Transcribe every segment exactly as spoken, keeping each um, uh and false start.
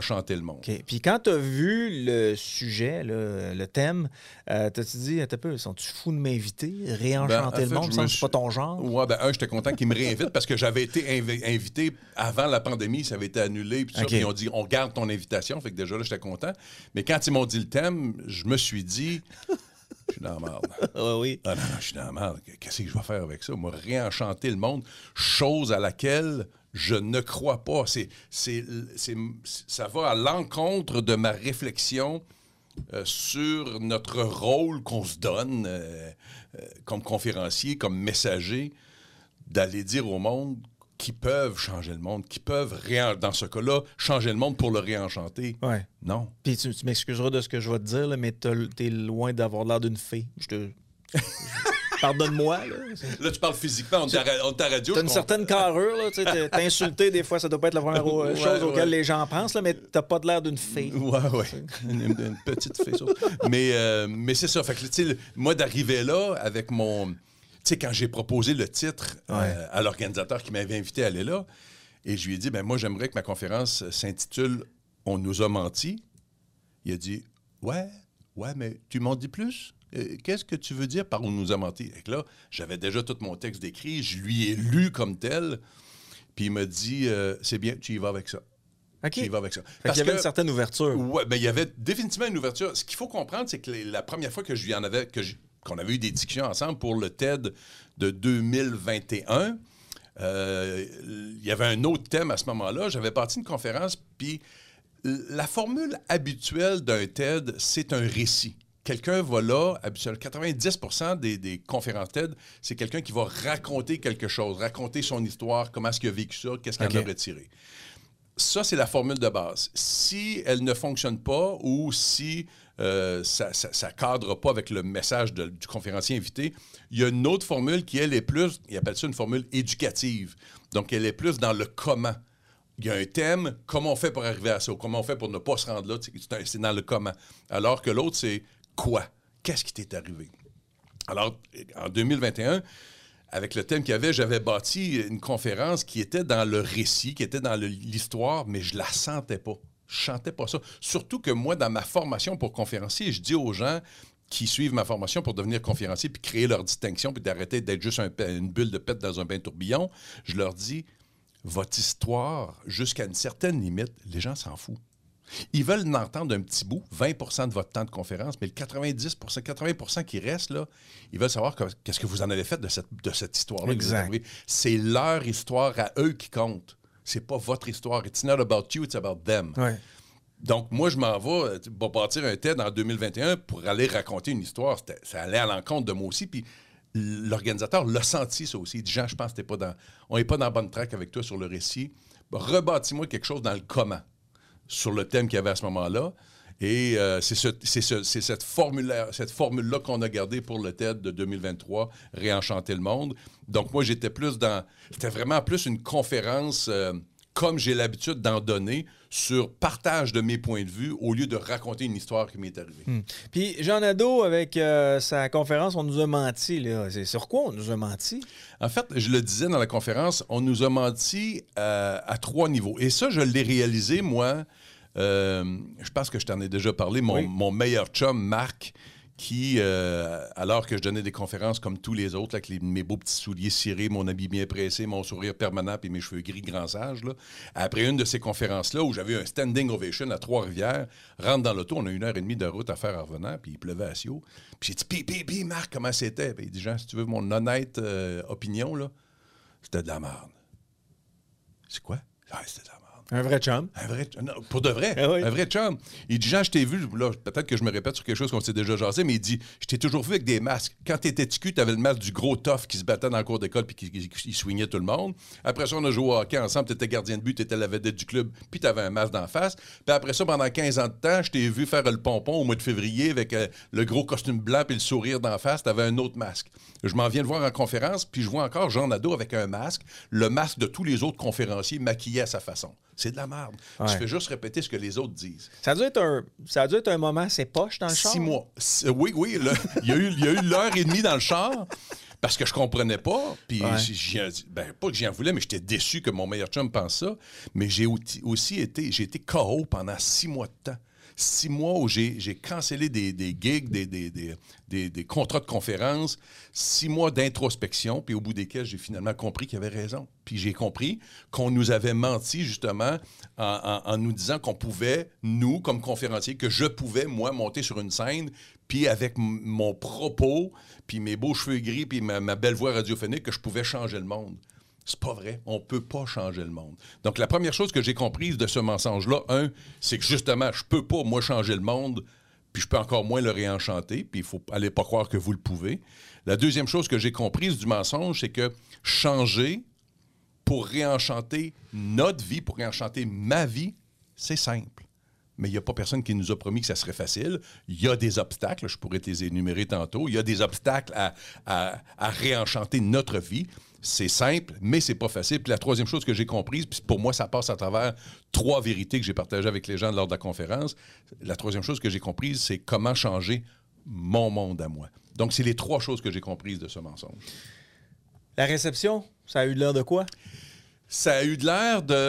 réenchanter le monde. OK. Puis quand tu as vu le sujet, là, le thème, euh, t'as-tu dit, attends un peu, sont-tu fous de m'inviter? Réenchanter Ben, en le fait, monde, je ça, me c'est suis- pas ton genre? Ouais, ben un, j'étais content qu'ils me réinvitent parce que j'avais été invi- invité avant la pandémie, ça avait été annulé, puis ça, OK. puis ils ont dit on garde ton invitation, fait que déjà là, j'étais content. Mais quand ils m'ont dit le thème, je me suis dit, je suis dans la merde. Ah oui. Ah non, non, je suis dans la merde. Qu'est-ce que je vais faire avec ça? Moi, réenchanter le monde, chose à laquelle je ne crois pas. C'est, c'est, c'est, ça va à l'encontre de ma réflexion euh, sur notre rôle qu'on se donne euh, euh, comme conférencier, comme messager, d'aller dire au monde qu'ils peuvent changer le monde, qu'ils peuvent, réen- dans ce cas-là, changer le monde pour le réenchanter. Ouais. Non. Puis tu, tu m'excuseras de ce que je vais te dire, là, mais t'as- t'es loin d'avoir l'air d'une fée. Je te... Pardonne-moi. Là, Là, tu parles physiquement, on est à ra- on est à radio. t'as je une comprends. certaine carrure. Là, tu sais, t'es- t'insulter, des fois, ça doit pas être la première Ouais, chose auquel ouais. les gens pensent, là, mais t'as pas de l'air d'une fée. Ouais, ouais. Une, une- une petite fée. ça. Mais, euh, mais c'est ça. Fait que, tu sais, le- moi, d'arriver là avec mon. Tu sais, quand j'ai proposé le titre euh, Ouais. à l'organisateur qui m'avait invité à aller là, et je lui ai dit, ben moi, j'aimerais que ma conférence s'intitule On nous a menti. Il a dit, ouais, ouais, mais tu m'en dis plus? Euh, Qu'est-ce que tu veux dire par On nous a menti? Et que là, j'avais déjà tout mon texte décrit, je lui ai lu comme tel, puis il m'a dit, euh, c'est bien, tu y vas avec ça. OK. Tu y vas avec ça. Fait qu'il y avait une certaine ouverture. Ouais, ben, il y avait définitivement une ouverture. Ce qu'il faut comprendre, c'est que les- la première fois que je lui en avais, que je- qu'on avait eu des discussions ensemble pour le TED de deux mille vingt et un, euh, il y avait un autre thème à ce moment-là. J'avais parti une conférence, puis la formule habituelle d'un TED, c'est un récit. Quelqu'un va là, habituellement, quatre-vingt-dix pour cent des, des conférences TED, c'est quelqu'un qui va raconter quelque chose, raconter son histoire, comment est-ce qu'il a vécu ça, qu'est-ce qu'il OK. en a retiré. Ça, c'est la formule de base. Si elle ne fonctionne pas ou si euh, ça ne cadre pas avec le message de- du conférencier invité, il y a une autre formule qui, elle, est plus, il appelle ça une formule éducative. Donc, elle est plus dans le comment. Il y a un thème, comment on fait pour arriver à ça, comment on fait pour ne pas se rendre là, c'est un- c'est dans le comment. Alors que l'autre, c'est quoi? Qu'est-ce qui t'est arrivé? Alors, en deux mille vingt et un, avec le thème qu'il y avait, j'avais bâti une conférence qui était dans le récit, qui était dans le- l'histoire, mais je la sentais pas. Je sentais pas ça. Surtout que moi, dans ma formation pour conférencier, je dis aux gens qui suivent ma formation pour devenir conférencier puis créer leur distinction puis d'arrêter d'être juste un pe- une bulle de pète dans un bain tourbillon, je leur dis, votre histoire, jusqu'à une certaine limite, les gens s'en foutent. Ils veulent l'entendre un petit bout, vingt pour cent de votre temps de conférence, mais le quatre-vingt-dix pour cent, quatre-vingts pour cent qui reste, là, ils veulent savoir que- qu'est-ce que vous en avez fait de cette, de cette histoire-là. que vous Exact. avez. C'est leur histoire à eux qui compte. C'est pas votre histoire. It's not about you, it's about them. Ouais. Donc, moi, je m'en vais euh, va bâtir un TED en deux mille vingt et un pour aller raconter une histoire. C'était- Ça allait à l'encontre de moi aussi. Puis l'organisateur l'a senti, ça aussi. Il dit, Jean, je pense que t'es pas dans... on n'est pas dans la bonne track avec toi sur le récit. Rebâtis-moi quelque chose dans le comment, sur le thème qu'il y avait à ce moment-là. Et euh, c'est ce, c'est ce- c'est cette formule-là cette formule-là qu'on a gardée pour le TED de deux mille vingt-trois, Réenchanter le monde. Donc, moi, j'étais plus dans... C'était vraiment plus une conférence... euh, comme j'ai l'habitude d'en donner, sur partage de mes points de vue, au lieu de raconter une histoire qui m'est arrivée. Hmm. Puis Jean Nadeau, avec euh, sa conférence, on nous a menti. Là. C'est sur quoi on nous a menti? En fait, je le disais dans la conférence, on nous a menti euh, à trois niveaux. Et ça, je l'ai réalisé, moi. Euh, je pense que je t'en ai déjà parlé. Mon, Oui. mon meilleur chum, Marc, qui, euh, alors que je donnais des conférences comme tous les autres, là, avec les- mes beaux petits souliers cirés, mon habit bien pressé, mon sourire permanent puis mes cheveux gris grand sage, là, après une de ces conférences-là où j'avais eu un standing ovation à Trois-Rivières, rentre dans l'auto, on a une heure et demie de route à faire en revenant, puis il pleuvait à Sio. Puis j'ai dit, pis, pis, pis, Marc, comment c'était? Puis il dit, Jean, si tu veux mon honnête euh, opinion, là, c'était de la merde. C'est quoi? Ah, c'était de la merde. Un vrai chum. Un vrai, non, pour de vrai, Ah oui. un vrai chum. Il dit, Jean, je t'ai vu, là, peut-être que je me répète sur quelque chose qu'on s'est déjà jasé, mais il dit, je t'ai toujours vu avec des masques. Quand t'étais T Q, t'avais le masque du gros tough qui se battait dans le cours d'école puis qui, qui, qui swingait tout le monde. Après ça, on a joué au hockey ensemble, t'étais gardien de but, t'étais la vedette du club, puis t'avais un masque d'en face. Puis après ça, pendant quinze ans de temps, je t'ai vu faire le pompon au mois de février avec euh, le gros costume blanc puis le sourire d'en face, t'avais un autre masque. Je m'en viens de voir en conférence, puis je vois encore Jean Nadeau avec un masque, le masque de tous les autres conférenciers maquillé à sa façon. C'est de la merde. Ouais. Je fais juste répéter ce que les autres disent. Ça a dû être un, ça a dû être un moment assez poche dans le char. Six mois. S- Oui, oui. là, il y a eu, il y a eu l'heure et demie dans le char. Parce que je comprenais pas. Puis, Ouais. j'y- ben, pas que j'y en voulais, mais j'étais déçu que mon meilleur chum pense ça. Mais j'ai aussi été, j'ai été K O pendant six mois de temps. Six mois où j'ai, j'ai cancellé des, des gigs, des, des, des, des, des contrats de conférence, six mois d'introspection, puis au bout desquels j'ai finalement compris qu'il avait raison. Puis j'ai compris qu'on nous avait menti, justement, en, en, en nous disant qu'on pouvait, nous, comme conférenciers, que je pouvais, moi, monter sur une scène, puis avec m- mon propos, puis mes beaux cheveux gris, puis ma, ma belle voix radiophonique, que je pouvais changer le monde. C'est pas vrai. On peut pas changer le monde. Donc, la première chose que j'ai comprise de ce mensonge-là, un, c'est que justement, je peux pas, moi, changer le monde, puis je peux encore moins le réenchanter, puis il faut aller pas croire que vous le pouvez. La deuxième chose que j'ai comprise du mensonge, c'est que changer pour réenchanter notre vie, pour réenchanter ma vie, c'est simple. Mais il n'y a pas personne qui nous a promis que ça serait facile. Il y a des obstacles, je pourrais te les énumérer tantôt. Il y a des obstacles à, à, à réenchanter notre vie. C'est simple, mais c'est pas facile. Puis la troisième chose que j'ai comprise, puis pour moi, ça passe à travers trois vérités que j'ai partagées avec les gens lors de la conférence. La troisième chose que j'ai comprise, c'est comment changer mon monde à moi. Donc, c'est les trois choses que j'ai comprises de ce mensonge. La réception, ça a eu l'air de quoi? Ça a eu de l'air de...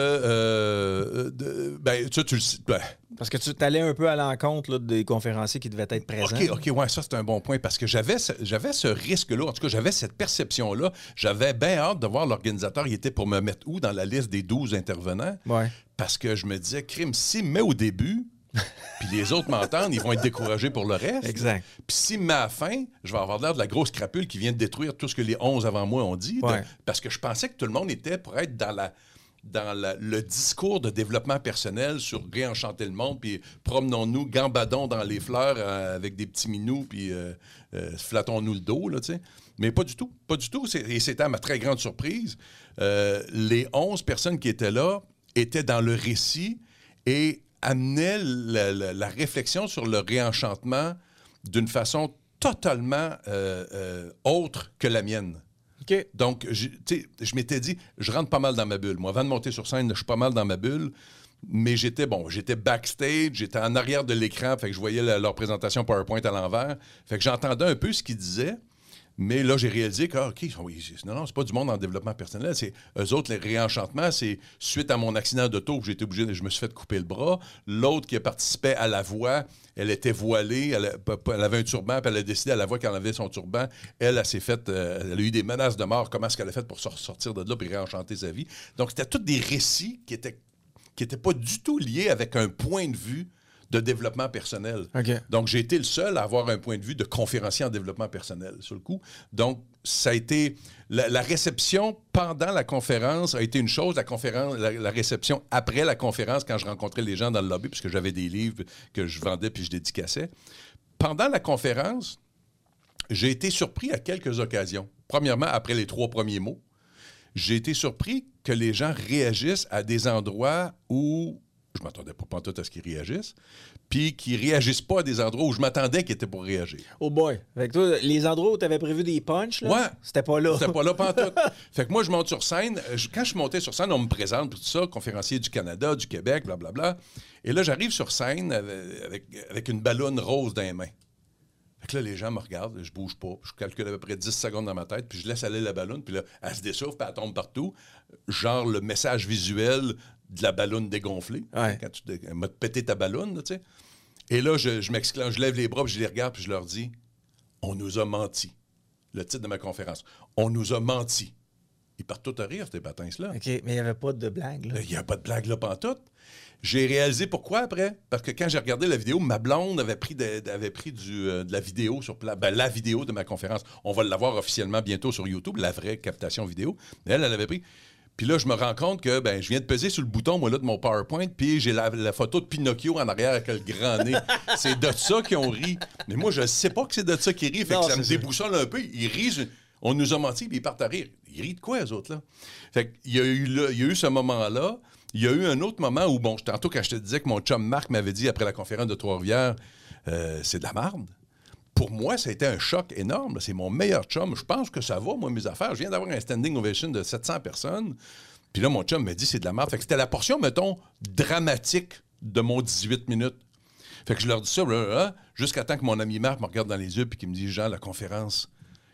euh, de ben, tu, tu le sais... Ben, Parce que tu allais un peu à l'encontre là, des conférenciers qui devaient être présents. OK, OK, ouais, ça, c'est un bon point, parce que j'avais ce, j'avais ce risque-là, en tout cas, j'avais cette perception-là. J'avais bien hâte de voir l'organisateur, il était pour me mettre où dans la liste des douze intervenants, Ouais. parce que je me disais, crime, s'il me met au début, puis les autres m'entendent, ils vont être découragés pour le reste. Exact. Puis s'il me met à la fin, je vais avoir l'air de la grosse crapule qui vient de détruire tout ce que les onze avant moi ont dit, Ouais. de- parce que je pensais que tout le monde était pour être dans la... dans la- le discours de développement personnel sur réenchanter le monde, puis promenons-nous, gambadons dans les fleurs euh, avec des petits minous, puis euh, euh, flattons-nous le dos, là, tu sais. Mais pas du tout, pas du tout. C'est- et c'était à ma très grande surprise. Euh, les onze personnes qui étaient là étaient dans le récit et amenaient la, la- la réflexion sur le réenchantement d'une façon totalement euh, euh, autre que la mienne. OK. Donc, je, tu sais, je m'étais dit, je rentre pas mal dans ma bulle. Moi, avant de monter sur scène, je suis pas mal dans ma bulle. Mais j'étais, bon, j'étais backstage, j'étais en arrière de l'écran, fait que je voyais la- leur présentation PowerPoint à l'envers. Fait que j'entendais un peu ce qu'ils disaient. Mais là, j'ai réalisé que, ah, OK, oui, c'est- non, non, c'est pas du monde en développement personnel. C'est eux autres, les réenchantements, c'est suite à mon accident d'auto que j'ai été obligé, de- je me suis fait couper le bras. L'autre qui participait à la voix, elle était voilée, elle, a- elle avait un turban, puis elle a décidé à la voix qu'elle enlevait son turban. Elle, elle s'est fait, euh, elle a eu des menaces de mort. Comment est-ce qu'elle a fait pour sor- sortir de là et réenchanter sa vie? Donc, c'était tous des récits qui étaient, qui étaient pas du tout liés avec un point de vue de développement personnel. OK. Donc, j'ai été le seul à avoir un point de vue de conférencier en développement personnel, sur le coup. Donc, ça a été... La, la réception pendant la conférence a été une chose, la, conférence, la, la réception après la conférence, quand je rencontrais les gens dans le lobby, puisque j'avais des livres que je vendais puis je dédicassais. Pendant la conférence, j'ai été surpris à quelques occasions. Premièrement, après les trois premiers mots, j'ai été surpris que les gens réagissent à des endroits où je ne m'attendais pas pantoute à ce qu'ils réagissent, puis qu'ils ne réagissent pas à des endroits où je m'attendais qu'ils étaient pour réagir. Oh boy. Fait que toi, les endroits où tu avais prévu des punchs, là, Ouais. c'était pas là. C'était pas là pantoute. Fait que moi, je monte sur scène. Je- quand je suis monté sur scène, on me présente tout ça, conférencier du Canada, du Québec, blablabla. Et là, j'arrive sur scène avec, avec, avec une ballonne rose dans les mains. Fait que là, les gens me regardent, je bouge pas. Je calcule à peu près dix secondes dans ma tête, puis je laisse aller la ballonne, puis là, elle se dessouffle, puis elle tombe partout. Genre le message visuel de la ballonne dégonflée. Ouais. Quand tu dé- elle m'a pété ta ballonne, là, tu sais. Et là, je, je m'exclame, je lève les bras, puis je les regarde, puis je leur dis « On nous a menti ». Le titre de ma conférence. « On nous a menti ». Ils partent tous à rire, ces patins-là. OK, mais il n'y avait pas de blague, là. Il n'y a pas de blague là, pantoute. J'ai réalisé pourquoi après. Parce que quand j'ai regardé la vidéo, ma blonde avait pris de, avait pris du, euh, de la vidéo sur place. Ben, la vidéo de ma conférence. On va l'avoir officiellement bientôt sur YouTube, la vraie captation vidéo. Elle, elle avait pris. Puis là, je me rends compte que ben, je viens de peser sur le bouton, moi, là, de mon PowerPoint, puis j'ai la, la photo de Pinocchio en arrière avec le grand nez. C'est de ça qu'ils ont ri. Mais moi, je ne sais pas que c'est de ça qu'ils rient. Fait Non, que ça c'est me ça. déboussole un peu. Ils rient. On nous a menti, puis ils partent à rire. Ils rient de quoi, eux autres, là? Fait qu'il y a eu, le- il y a eu ce moment-là. Il y a eu un autre moment où, bon, tantôt, quand je te disais que mon chum Marc m'avait dit après la conférence de Trois-Rivières, euh, c'est de la merde. Pour moi, ça a été un choc énorme. C'est mon meilleur chum. Je pense que ça va, moi, mes affaires. Je viens d'avoir un standing ovation de sept cents personnes. Puis là, mon chum m'a dit, c'est de la merde. Fait que c'était la portion, mettons, dramatique de mon dix-huit minutes. Fait que je leur dis ça, blablabla, jusqu'à temps que mon ami Marc me regarde dans les yeux puis qu'il me dit, Jean, la conférence,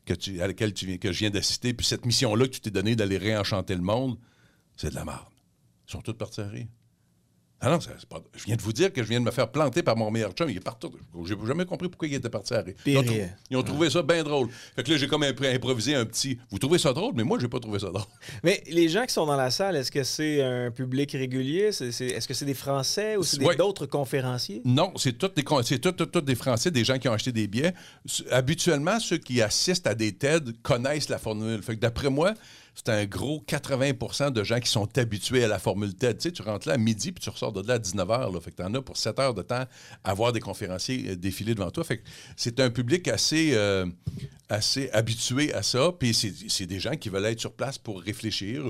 que tu, à laquelle tu viens, que je viens d'assister, puis cette mission-là que tu t'es donnée d'aller réenchanter le monde, c'est de la merde. Ils sont tous partis à rire. Ah non, c'est pas... je viens de vous dire que je viens de me faire planter par mon meilleur chum. Il est partout. J'ai jamais compris pourquoi il était parti à rire. Ils ont, trou... ils ont trouvé ça bien drôle. Fait que là, j'ai comme improvisé un petit... Vous trouvez ça drôle? Mais moi, j'ai pas trouvé ça drôle. Mais les gens qui sont dans la salle, est-ce que c'est un public régulier? C'est, c'est... Est-ce que c'est des Français ou c'est des... ouais. d'autres conférenciers? Non, c'est tous des, c'est tout, tout, tout des Français, des gens qui ont acheté des billets. Habituellement, ceux qui assistent à des TED connaissent la formule. Fait que d'après moi, c'est un gros quatre-vingts pour cent de gens qui sont habitués à la formule TED. Tu sais, tu rentres là à midi puis tu ressors de là à dix-neuf heures. Là. Fait que tu en as pour sept heures de temps à voir des conférenciers défiler devant toi. Fait que c'est un public assez, euh, assez habitué à ça. Puis c'est, c'est des gens qui veulent être sur place pour réfléchir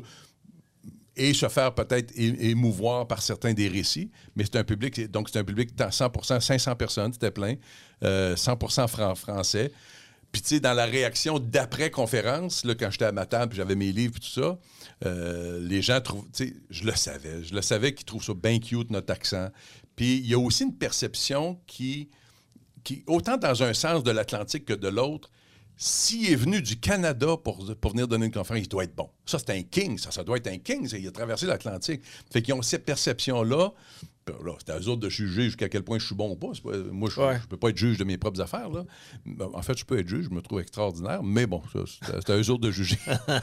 et se faire peut-être é- émouvoir par certains des récits. Mais c'est un public, donc c'est un public cent pour cent, cinq cents personnes, c'était plein, euh, cent pour cent fran- français. Puis, tu sais, dans la réaction d'après-conférence, là, quand j'étais à ma table, puis j'avais mes livres, puis tout ça, euh, les gens trouvent, tu sais, je le savais, je le savais qu'ils trouvent ça bien cute, notre accent. Puis, il y a aussi une perception qui, qui, autant dans un sens de l'Atlantique que de l'autre, s'il est venu du Canada pour, pour venir donner une conférence, il doit être bon. Ça, c'est un king, ça, ça doit être un king, ça, il a traversé l'Atlantique. Fait qu'ils ont cette perception-là. Là, c'est à eux autres de juger jusqu'à quel point je suis bon ou pas. pas moi, je ne ouais. peux pas être juge de mes propres affaires. Là. En fait, je peux être juge, je me trouve extraordinaire, mais bon, ça, c'est, c'est à eux autres de juger.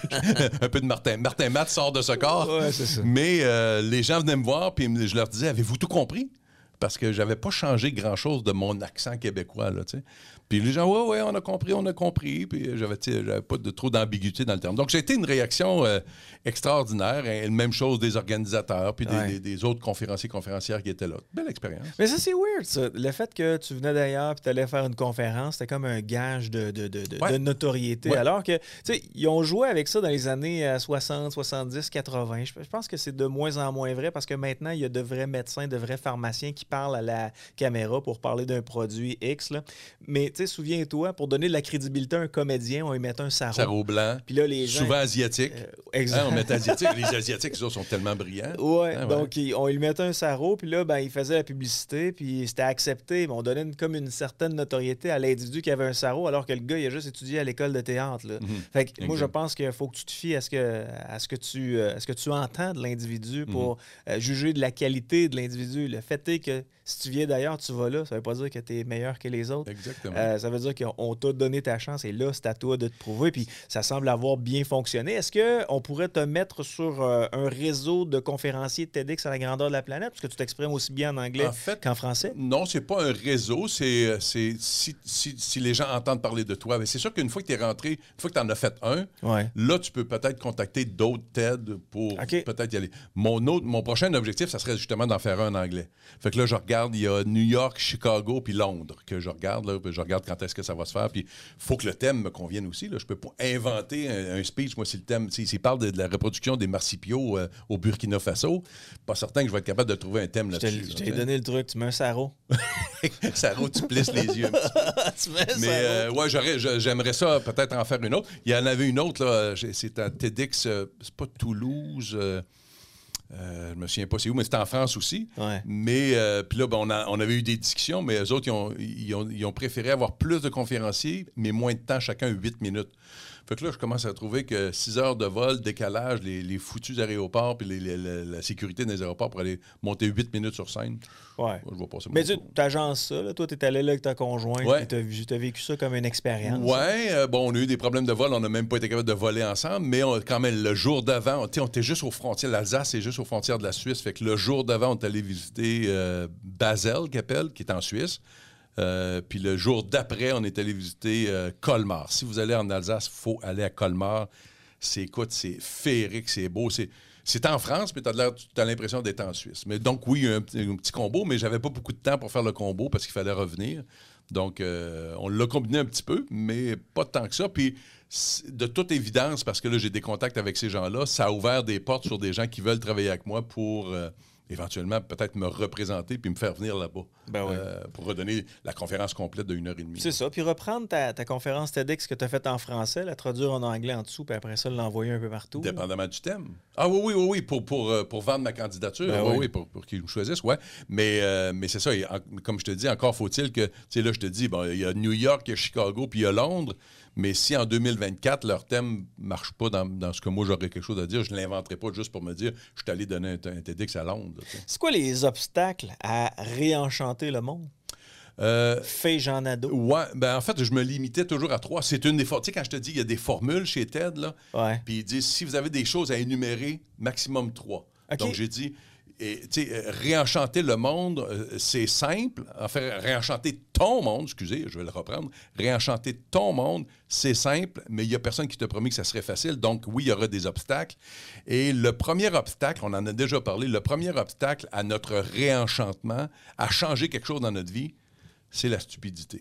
Un peu de Martin. Martin Matt sort de ce corps. Ouais, c'est ça. Mais euh, les gens venaient me voir, puis je leur disais, avez-vous tout compris? Parce que j'avais pas changé grand-chose de mon accent québécois, là, tu sais. Puis les gens, ouais, ouais, on a compris, on a compris. Puis j'avais, j'avais pas de, trop d'ambiguïté dans le terme. Donc, c'était une réaction euh, extraordinaire. Et même chose des organisateurs, puis des, ouais. des, des autres conférenciers, conférencières qui étaient là. Belle expérience. Mais ça, c'est weird, ça. Le fait que tu venais d'ailleurs puis tu allais faire une conférence, c'était comme un gage de, de, de, de, ouais. de notoriété. Ouais. Alors que, tu sais, ils ont joué avec ça dans les années soixante, soixante-dix, quatre-vingts. Je, je pense que c'est de moins en moins vrai parce que maintenant, il y a de vrais médecins, de vrais pharmaciens qui parlent à la caméra pour parler d'un produit X, là. Mais tu sais, souviens-toi, pour donner de la crédibilité à un comédien, on lui mettait un sarrau. Sarrau blanc. Puis là, les gens... Souvent asiatique. Euh, exact. Hein, on mettait asiatique. Les asiatiques, ils sont tellement brillants. Ouais. Hein, donc, ouais. Il, on lui mettait un sarrau, puis là, ben, il faisait la publicité, puis c'était accepté. Mais on donnait une, comme une certaine notoriété à l'individu qui avait un sarrau, alors que le gars, il a juste étudié à l'école de théâtre. Là. Mm-hmm. Fait que exact. Moi, je pense qu'il faut que tu te fies à ce que, à ce que, tu, à ce que tu entends de l'individu pour mm-hmm. euh, juger de la qualité de l'individu. Le fait est que si tu viens d'ailleurs, tu vas là. Ça veut pas dire que tu es meilleur que les autres. Exactement. Euh, ça veut dire qu'on t'a donné ta chance et là, c'est à toi de te prouver. Puis ça semble avoir bien fonctionné. Est-ce qu'on pourrait te mettre sur euh, un réseau de conférenciers TEDx à la grandeur de la planète? Parce que tu t'exprimes aussi bien en anglais en fait, qu'en français. Non, c'est pas un réseau. C'est, c'est si, si, si les gens entendent parler de toi. Mais c'est sûr qu'une fois que tu es rentré, une fois que tu en as fait un, ouais. là, tu peux peut-être contacter d'autres TED pour okay. peut-être y aller. Mon, autre, mon prochain objectif, ça serait justement d'en faire un en anglais. Fait que là, je regarde, il y a New York, Chicago, puis Londres que je regarde. Là, je regarde quand est-ce que ça va se faire. Puis il faut que le thème me convienne aussi. Là. Je peux pas inventer un, un speech. Moi, si le thème, s'il parle de, de la reproduction des marsupiaux euh, au Burkina Faso, pas certain que je vais être capable de trouver un thème là-dessus. Je t'ai là, donné le truc. Tu mets un sarrau. Sarrau, tu plisses les yeux un petit peu. Tu mets un Mais euh, ouais, j'aurais, j'aimerais ça peut-être en faire une autre. Il y en avait une autre, là. C'est un TEDx, euh, c'est pas Toulouse... Euh, Euh, je me souviens pas c'est où, mais c'était en France aussi. Ouais. Mais euh, puis là, ben, on, a, on avait eu des discussions, mais eux autres, ils ont, ils, ont, ils ont préféré avoir plus de conférenciers, mais moins de temps, chacun huit minutes. Fait que là, je commence à trouver que six heures de vol, décalage, les, les foutus aéroports, puis les, les, la, la sécurité des aéroports pour aller monter huit minutes sur scène. Ouais. Moi, je vois pas ça. Mais tu agences ça, là. Toi, tu es allé là avec ta conjointe, ouais. Tu as vécu ça comme une expérience. Oui, euh, bon, on a eu des problèmes de vol, on n'a même pas été capable de voler ensemble, mais on, quand même, le jour d'avant, on, on était juste aux frontières, l'Alsace est juste aux frontières de la Suisse, fait que le jour d'avant, on est allé visiter euh, Basel, qu'appelle, qui est en Suisse. Euh, puis le jour d'après, on est allé visiter euh, Colmar. Si vous allez en Alsace, il faut aller à Colmar. C'est, écoute, c'est féerique, c'est beau. C'est, c'est en France, mais tu as l'impression d'être en Suisse. Mais donc, oui, il y a un, un petit combo, mais j'avais pas beaucoup de temps pour faire le combo parce qu'il fallait revenir. Donc, euh, on l'a combiné un petit peu, mais pas tant que ça. Puis, de toute évidence, parce que là, j'ai des contacts avec ces gens-là, ça a ouvert des portes sur des gens qui veulent travailler avec moi pour... Euh, éventuellement peut-être me représenter puis me faire venir là-bas ben oui. euh, pour redonner la conférence complète d'une heure et demie. C'est ça. Puis reprendre ta, ta conférence TEDx que tu as faite en français, la traduire en anglais en dessous, puis après ça, l'envoyer un peu partout. Dépendamment du thème. Ah oui, oui, oui, oui, pour, pour, pour vendre ma candidature. Ben oui, oui. oui, pour, pour qu'ils me choisissent, ouais. Mais, euh, mais c'est ça, et en, comme je te dis, encore faut-il que, tu sais, là, je te dis, bon, il y a New York, il y a Chicago, puis il y a Londres. Mais si en deux mille vingt-quatre, leur thème ne marche pas dans, dans ce que moi, j'aurais quelque chose à dire, je ne l'inventerai pas juste pour me dire je suis allé donner un, un TEDx à Londres. T'sais. C'est quoi les obstacles à réenchanter le monde? Euh, Fait Jean Nadeau. Ouais, ben en fait, je me limitais toujours à trois. C'est une des formules. Tu sais, quand je te dis il y a des formules chez TED, là, ouais. puis ils disent si vous avez des choses à énumérer, maximum trois. Okay. Donc j'ai dit. Et, réenchanter le monde, euh, c'est simple. Enfin, réenchanter ton monde, excusez, je vais le reprendre. Réenchanter ton monde, c'est simple, mais il n'y a personne qui t'a promis que ça serait facile. Donc, oui, il y aura des obstacles. Et le premier obstacle, on en a déjà parlé, le premier obstacle à notre réenchantement, à changer quelque chose dans notre vie, c'est la stupidité.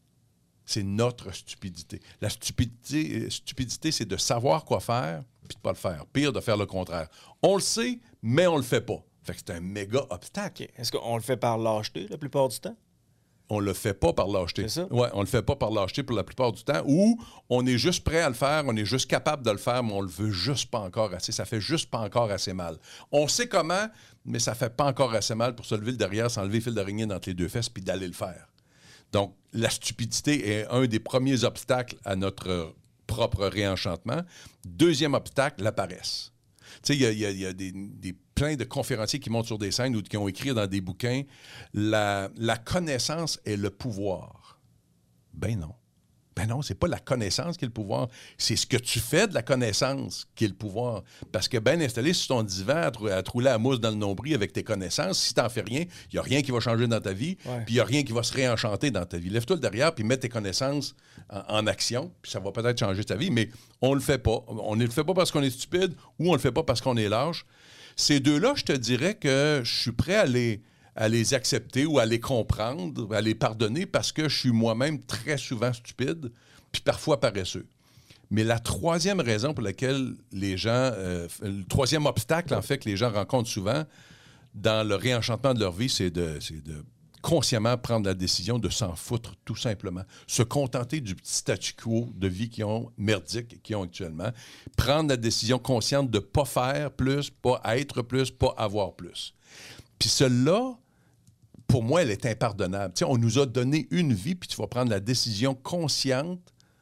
C'est notre stupidité. La stupidité, stupidité, c'est de savoir quoi faire puis de ne pas le faire. Pire, de faire le contraire. On le sait, mais on ne le fait pas. Fait que c'est un méga obstacle. Okay. Est-ce qu'on le fait par lâcheté la plupart du temps? On le fait pas par lâcheté. C'est ça? Oui, on le fait pas par lâcheté pour la plupart du temps. Ou on est juste prêt à le faire, on est juste capable de le faire, mais on le veut juste pas encore assez. Ça fait juste pas encore assez mal. On sait comment, mais ça fait pas encore assez mal pour se lever le derrière, s'enlever le fil d'araignée entre les deux fesses puis d'aller le faire. Donc, la stupidité est un des premiers obstacles à notre propre réenchantement. Deuxième obstacle, la paresse. Tu sais, il y a, y a, y a des, des, plein de conférenciers qui montent sur des scènes ou qui ont écrit dans des bouquins la, la connaissance est le pouvoir. Ben non. Ben non, c'est pas la connaissance qui est le pouvoir. C'est ce que tu fais de la connaissance qui est le pouvoir. Parce que bien installé sur ton divan, à, trou- à te rouler la mousse dans le nombril avec tes connaissances, si t'en fais rien, il n'y a rien qui va changer dans ta vie, ouais. puis il n'y a rien qui va se réenchanter dans ta vie. Lève-toi le derrière, puis mets tes connaissances en, en action, puis ça va peut-être changer ta vie, mais on le fait pas. On ne le fait pas parce qu'on est stupide ou on le fait pas parce qu'on est lâche. Ces deux-là, je te dirais que je suis prêt à les... à les accepter ou à les comprendre, à les pardonner parce que je suis moi-même très souvent stupide, puis parfois paresseux. Mais la troisième raison pour laquelle les gens... Euh, le troisième obstacle, en fait, que les gens rencontrent souvent dans le réenchantement de leur vie, c'est de, c'est de consciemment prendre la décision de s'en foutre, tout simplement. Se contenter du petit statu quo de vie qu'ils ont, merdique, qu'ils ont actuellement. Prendre la décision consciente de ne pas faire plus, pas être plus, pas avoir plus. Puis celle-là, pour moi, elle est impardonnable. Tu sais, on nous a donné une vie, puis tu vas prendre la décision consciente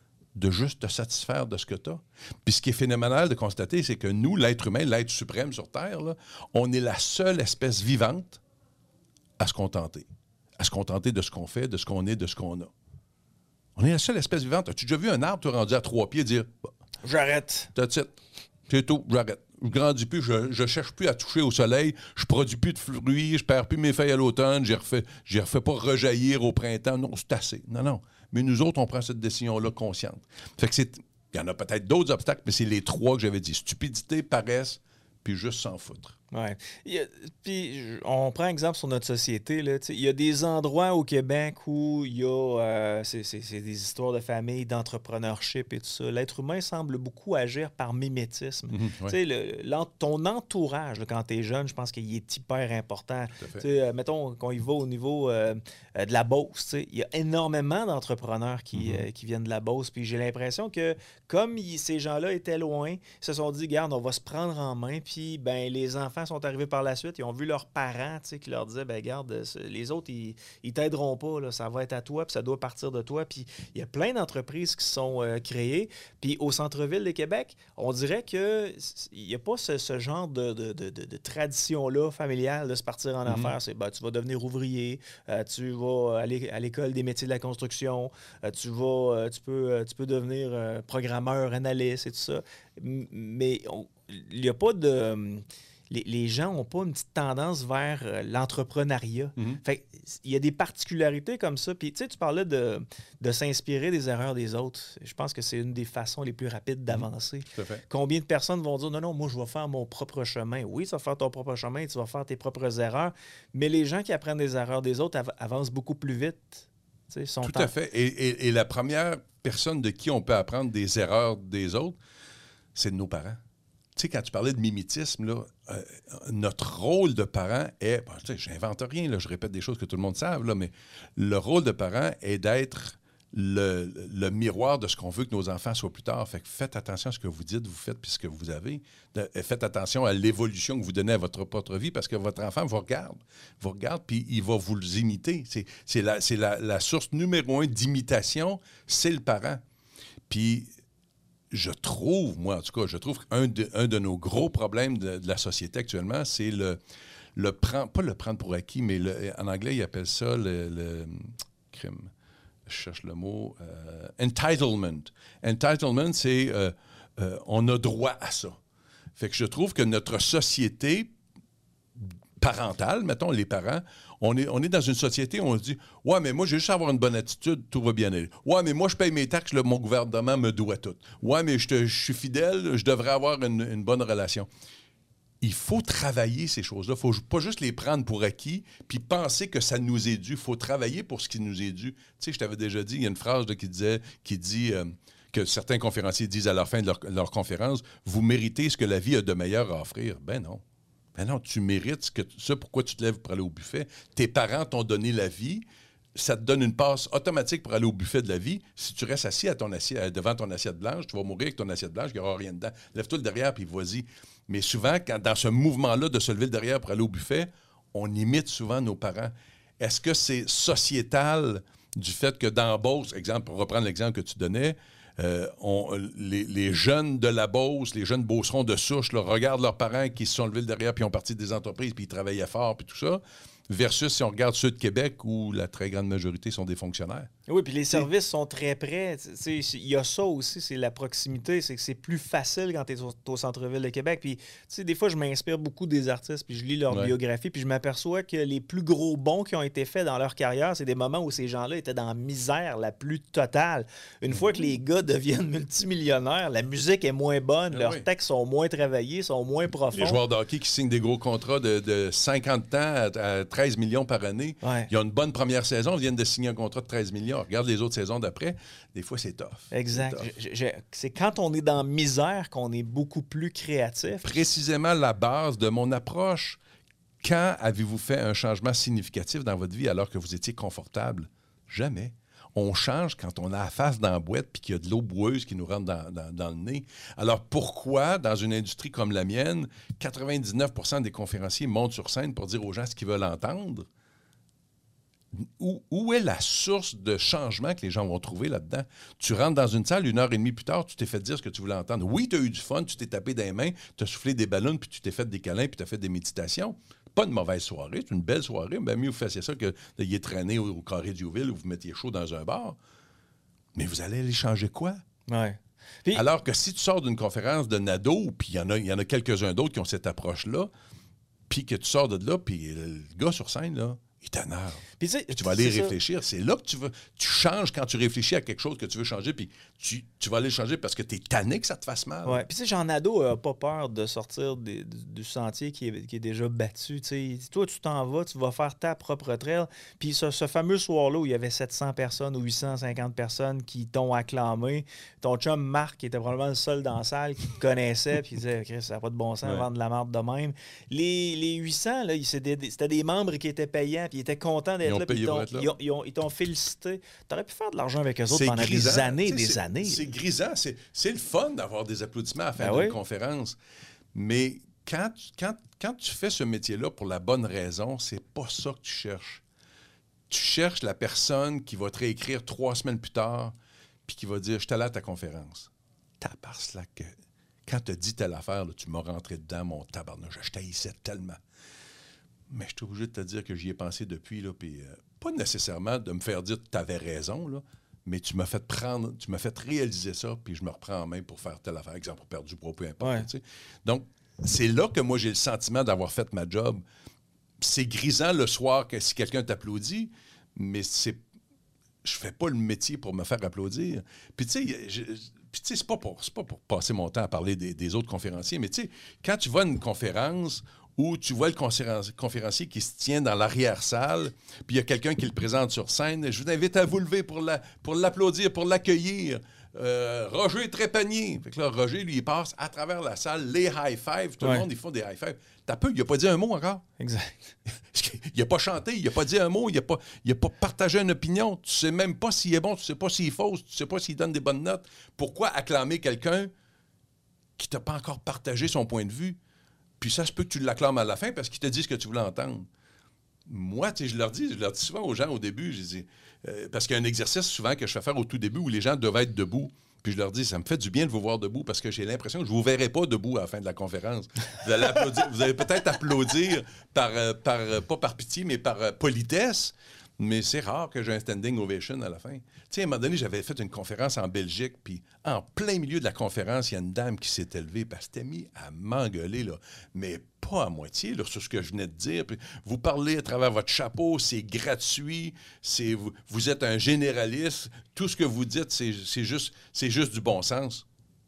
de juste te satisfaire de ce que tu as. Puis ce qui est phénoménal de constater, c'est que nous, l'être humain, l'être suprême sur Terre, là, on est la seule espèce vivante à se contenter. À se contenter de ce qu'on fait, de ce qu'on est, de ce qu'on a. On est la seule espèce vivante. As-tu déjà vu un arbre, toi, rendu à trois pieds, dire bah, « J'arrête. » That's it. C'est tout, j'arrête. Je grandis plus, je ne cherche plus à toucher au soleil, je produis plus de fruits, je perds plus mes feuilles à l'automne, je ne refais, j'y refais pas rejaillir au printemps. Non, c'est assez. Non, non. Mais nous autres, on prend cette décision-là consciente. Fait que c'est... Il y en a peut-être d'autres obstacles, mais c'est les trois que j'avais dit. Stupidité, paresse, puis juste s'en foutre. Ouais. Il y a, puis on prend exemple sur notre société. Là, il y a des endroits au Québec où il y a euh, c'est, c'est, c'est des histoires de famille, d'entrepreneurship et tout ça. L'être humain semble beaucoup agir par mimétisme. Mm-hmm, ouais. le, l'ent, ton entourage, là, quand tu es jeune, je pense qu'il est hyper important. Euh, mettons, quand il va au niveau euh, euh, de la Beauce, il y a énormément d'entrepreneurs qui, mm-hmm. euh, qui viennent de la Beauce. Puis j'ai l'impression que comme il, ces gens-là étaient loin, ils se sont dit, regarde, on va se prendre en main. Puis ben, les enfants sont arrivés par la suite, ils ont vu leurs parents qui leur disaient, ben regarde, les autres, ils, ils t'aideront pas, là, ça va être à toi, puis ça doit partir de toi. Puis il y a plein d'entreprises qui sont euh, créées. Puis au centre-ville de Québec, on dirait qu'il n'y a pas ce, ce genre de, de, de, de, de tradition-là familiale de se partir en mm-hmm. affaires. C'est, ben, tu vas devenir ouvrier, euh, tu vas aller à l'école des métiers de la construction, euh, tu, vas, euh, tu, peux, euh, tu peux devenir euh, programmeur, analyste et tout ça. Mais il n'y a pas de... Les, les gens n'ont pas une petite tendance vers euh, l'entrepreneuriat. Mm-hmm. Fait il y a des particularités comme ça. Puis, tu sais, tu parlais de, de s'inspirer des erreurs des autres. Je pense que c'est une des façons les plus rapides d'avancer. Tout à fait. Combien de personnes vont dire, non, non, moi, je vais faire mon propre chemin. Oui, tu vas faire ton propre chemin, tu vas faire tes propres erreurs. Mais les gens qui apprennent des erreurs des autres av- avancent beaucoup plus vite. Sont Tout temps. à fait. Et, et, et la première personne de qui on peut apprendre des erreurs des autres, c'est de nos parents. tu sais, quand tu parlais de mimétisme, là, euh, notre rôle de parent est... Bon, tu sais, j'invente rien, là, je répète des choses que tout le monde sait, là, mais le rôle de parent est d'être le, le miroir de ce qu'on veut que nos enfants soient plus tard. Fait que faites attention à ce que vous dites, vous faites, puis ce que vous avez. De, faites attention à l'évolution que vous donnez à votre propre vie, parce que votre enfant vous regarde, vous regarde, puis il va vous imiter. C'est, c'est, la, c'est la, la source numéro un d'imitation, c'est le parent. Puis... Je trouve, moi en tout cas, je trouve qu'un de, un de nos gros problèmes de, de la société actuellement, c'est le, le prendre, pas le prendre pour acquis, mais le, en anglais, ils appellent ça le, le crime. Je cherche le mot. Euh, entitlement. Entitlement, c'est euh, euh, on a droit à ça. Fait que je trouve que notre société parentale, mettons les parents, on est, on est dans une société où on se dit « Ouais, mais moi, j'ai juste à avoir une bonne attitude, tout va bien aller. Ouais, mais moi, je paye mes taxes, là, mon gouvernement me doit tout. Ouais, mais je, te, je suis fidèle, je devrais avoir une, une bonne relation. » Il faut travailler ces choses-là. Il ne faut pas juste les prendre pour acquis puis penser que ça nous est dû. Il faut travailler pour ce qui nous est dû. Tu sais, je t'avais déjà dit, il y a une phrase là, qui, disait, qui dit euh, que certains conférenciers disent à la fin de leur, leur conférence « Vous méritez ce que la vie a de meilleur à offrir. » Ben non. Ben non, tu mérites ce que, ça, pourquoi tu te lèves pour aller au buffet. Tes parents t'ont donné la vie, ça te donne une passe automatique pour aller au buffet de la vie. Si tu restes assis à ton assiette, devant ton assiette blanche, tu vas mourir avec ton assiette blanche, il n'y aura rien dedans. Lève-toi le derrière, puis vas-y. Mais souvent, quand, dans ce mouvement-là de se lever le derrière pour aller au buffet, on imite souvent nos parents. Est-ce que c'est sociétal du fait que dans Beauce, exemple, pour reprendre l'exemple que tu donnais, Euh, on, les, les jeunes de la Beauce, les jeunes beaucerons de souche, là, regardent leurs parents qui se sont levés le derrière puis ont parti des entreprises puis ils travaillaient fort puis tout ça, versus si on regarde ceux de Québec où la très grande majorité sont des fonctionnaires. Oui, puis les services sont très près. Il y a ça aussi, c'est la proximité. C'est que c'est plus facile quand tu es au, au centre-ville de Québec. Puis, des fois, je m'inspire beaucoup des artistes, puis je lis leur ouais. biographie, puis je m'aperçois que les plus gros bons qui ont été faits dans leur carrière, c'est des moments où ces gens-là étaient dans la misère la plus totale. Une mm-hmm. fois que les gars deviennent multimillionnaires, la musique est moins bonne, ah, leurs oui. textes sont moins travaillés, sont moins profonds. Les joueurs de hockey qui signent des gros contrats de, de cinquante ans à, à treize millions par année, ouais. ils ont une bonne première saison, ils viennent de signer un contrat de treize millions. Regarde les autres saisons d'après, des fois, c'est tough. Exact. C'est, tough. Je, je, c'est quand on est dans misère qu'on est beaucoup plus créatif. Précisément la base de mon approche. Quand avez-vous fait un changement significatif dans votre vie alors que vous étiez confortable? Jamais. On change quand on a la face dans la boîte puis qu'il y a de l'eau boueuse qui nous rentre dans, dans, dans le nez. Alors pourquoi, dans une industrie comme la mienne, quatre-vingt-dix-neuf pour cent des conférenciers montent sur scène pour dire aux gens ce qu'ils veulent entendre? Où, où est la source de changement que les gens vont trouver là-dedans? Tu rentres dans une salle, une heure et demie plus tard, tu t'es fait dire ce que tu voulais entendre. Oui, tu as eu du fun, tu t'es tapé dans les mains, tu as soufflé des ballons, puis tu t'es fait des câlins, puis tu as fait des méditations. Pas une mauvaise soirée, c'est une belle soirée. Bien mieux vous fassiez ça que d'y être traîné au, au Carré Diouville où vous mettiez chaud dans un bar. Mais vous allez aller changer quoi? Ouais. Puis... Alors que si tu sors d'une conférence de Nadeau, puis il y en a, il y en a quelques-uns d'autres qui ont cette approche-là, puis que tu sors de là, puis le gars sur scène, là, il t'énerve. Puis tu vas aller réfléchir. C'est là que tu veux. Tu changes quand tu réfléchis à quelque chose que tu veux changer, puis tu, tu vas aller changer parce que tu es tanné que ça te fasse mal. Oui. Puis tu sais, Jean Nadeau n'a pas peur de sortir des, du, du sentier qui est, qui est déjà battu. T'sais. Toi, tu t'en vas, tu vas faire ta propre trail. Puis ce, ce fameux soir-là où il y avait sept cents personnes ou huit cent cinquante personnes qui t'ont acclamé, ton chum Marc, qui était probablement le seul dans la salle, qui te connaissait, puis il disait « ça n'a pas de bon sens, ouais. vendre de la marde de même ». Les, les huit cents, là, c'était des, c'était des membres qui étaient payants, puis ils étaient contents d'être là, puis ils, t'ont, ils, ont, ils, ont, ils t'ont félicité. Tu aurais pu faire de l'argent avec eux autres c'est pendant grisant. des années et des c'est, années. C'est grisant. C'est, c'est le fun d'avoir des applaudissements à la fin ben d'une oui. conférence. Mais quand, quand, quand tu fais ce métier-là pour la bonne raison, c'est pas ça que tu cherches. Tu cherches la personne qui va te réécrire trois semaines plus tard puis qui va dire « Je suis allé à ta conférence. » Tabarnak que quand tu as dit telle affaire, là, tu m'as rentré dedans, mon tabarnak. Je t'haïssais tellement. Mais je suis obligé de te dire que j'y ai pensé depuis, là, puis euh, pas nécessairement de me faire dire que tu avais raison, là, mais tu m'as fait prendre, tu m'as fait réaliser ça, puis je me reprends en main pour faire telle affaire, exemple, pour perdre du poids, peu importe. Ouais. Tu sais. Donc, c'est là que moi, j'ai le sentiment d'avoir fait ma job. C'est grisant le soir que si quelqu'un t'applaudit, mais c'est je fais pas le métier pour me faire applaudir. Puis, tu sais, je... Puis, tu sais, c'est pas pour, c'est pas pour passer mon temps à parler des, des autres conférenciers, mais tu sais, quand tu vas à une conférence où tu vois le conférencier qui se tient dans l'arrière-salle, puis il y a quelqu'un qui le présente sur scène, je vous invite à vous lever pour, la, pour l'applaudir, pour l'accueillir. euh, Roger Trépanier. Fait que là, Roger, lui, il passe à travers la salle, les high-fives. Tout ouais. le monde, ils font des high-fives. T'as peu, il n'a pas dit un mot encore. Exact. Il n'a pas chanté, il n'a pas dit un mot, il n'a pas, il a pas partagé une opinion. Tu sais même pas s'il est bon, tu sais pas s'il est faux, tu sais pas s'il donne des bonnes notes. Pourquoi acclamer quelqu'un qui t'a pas encore partagé son point de vue? Puis ça se peut que tu l'acclames à la fin parce qu'il te dit ce que tu voulais entendre. Moi, tu sais, je leur dis, je leur dis souvent aux gens au début, je dis, euh, parce qu'il y a un exercice souvent que je fais faire au tout début où les gens doivent être debout. Puis je leur dis, ça me fait du bien de vous voir debout parce que j'ai l'impression que je ne vous verrai pas debout à la fin de la conférence. Vous allez applaudir, vous allez peut-être applaudir, par, euh, par, euh, pas par pitié, mais par euh, politesse. Mais c'est rare que j'ai un standing ovation à la fin. Tu sais, à un moment donné, j'avais fait une conférence en Belgique, puis en plein milieu de la conférence, il y a une dame qui s'est élevée, puis elle s'était mise à m'engueuler, là. Mais pas à moitié, là, sur ce que je venais de dire. Puis vous parlez à travers votre chapeau, c'est gratuit, c'est, vous, vous êtes un généraliste, tout ce que vous dites, c'est, c'est, juste, c'est juste du bon sens.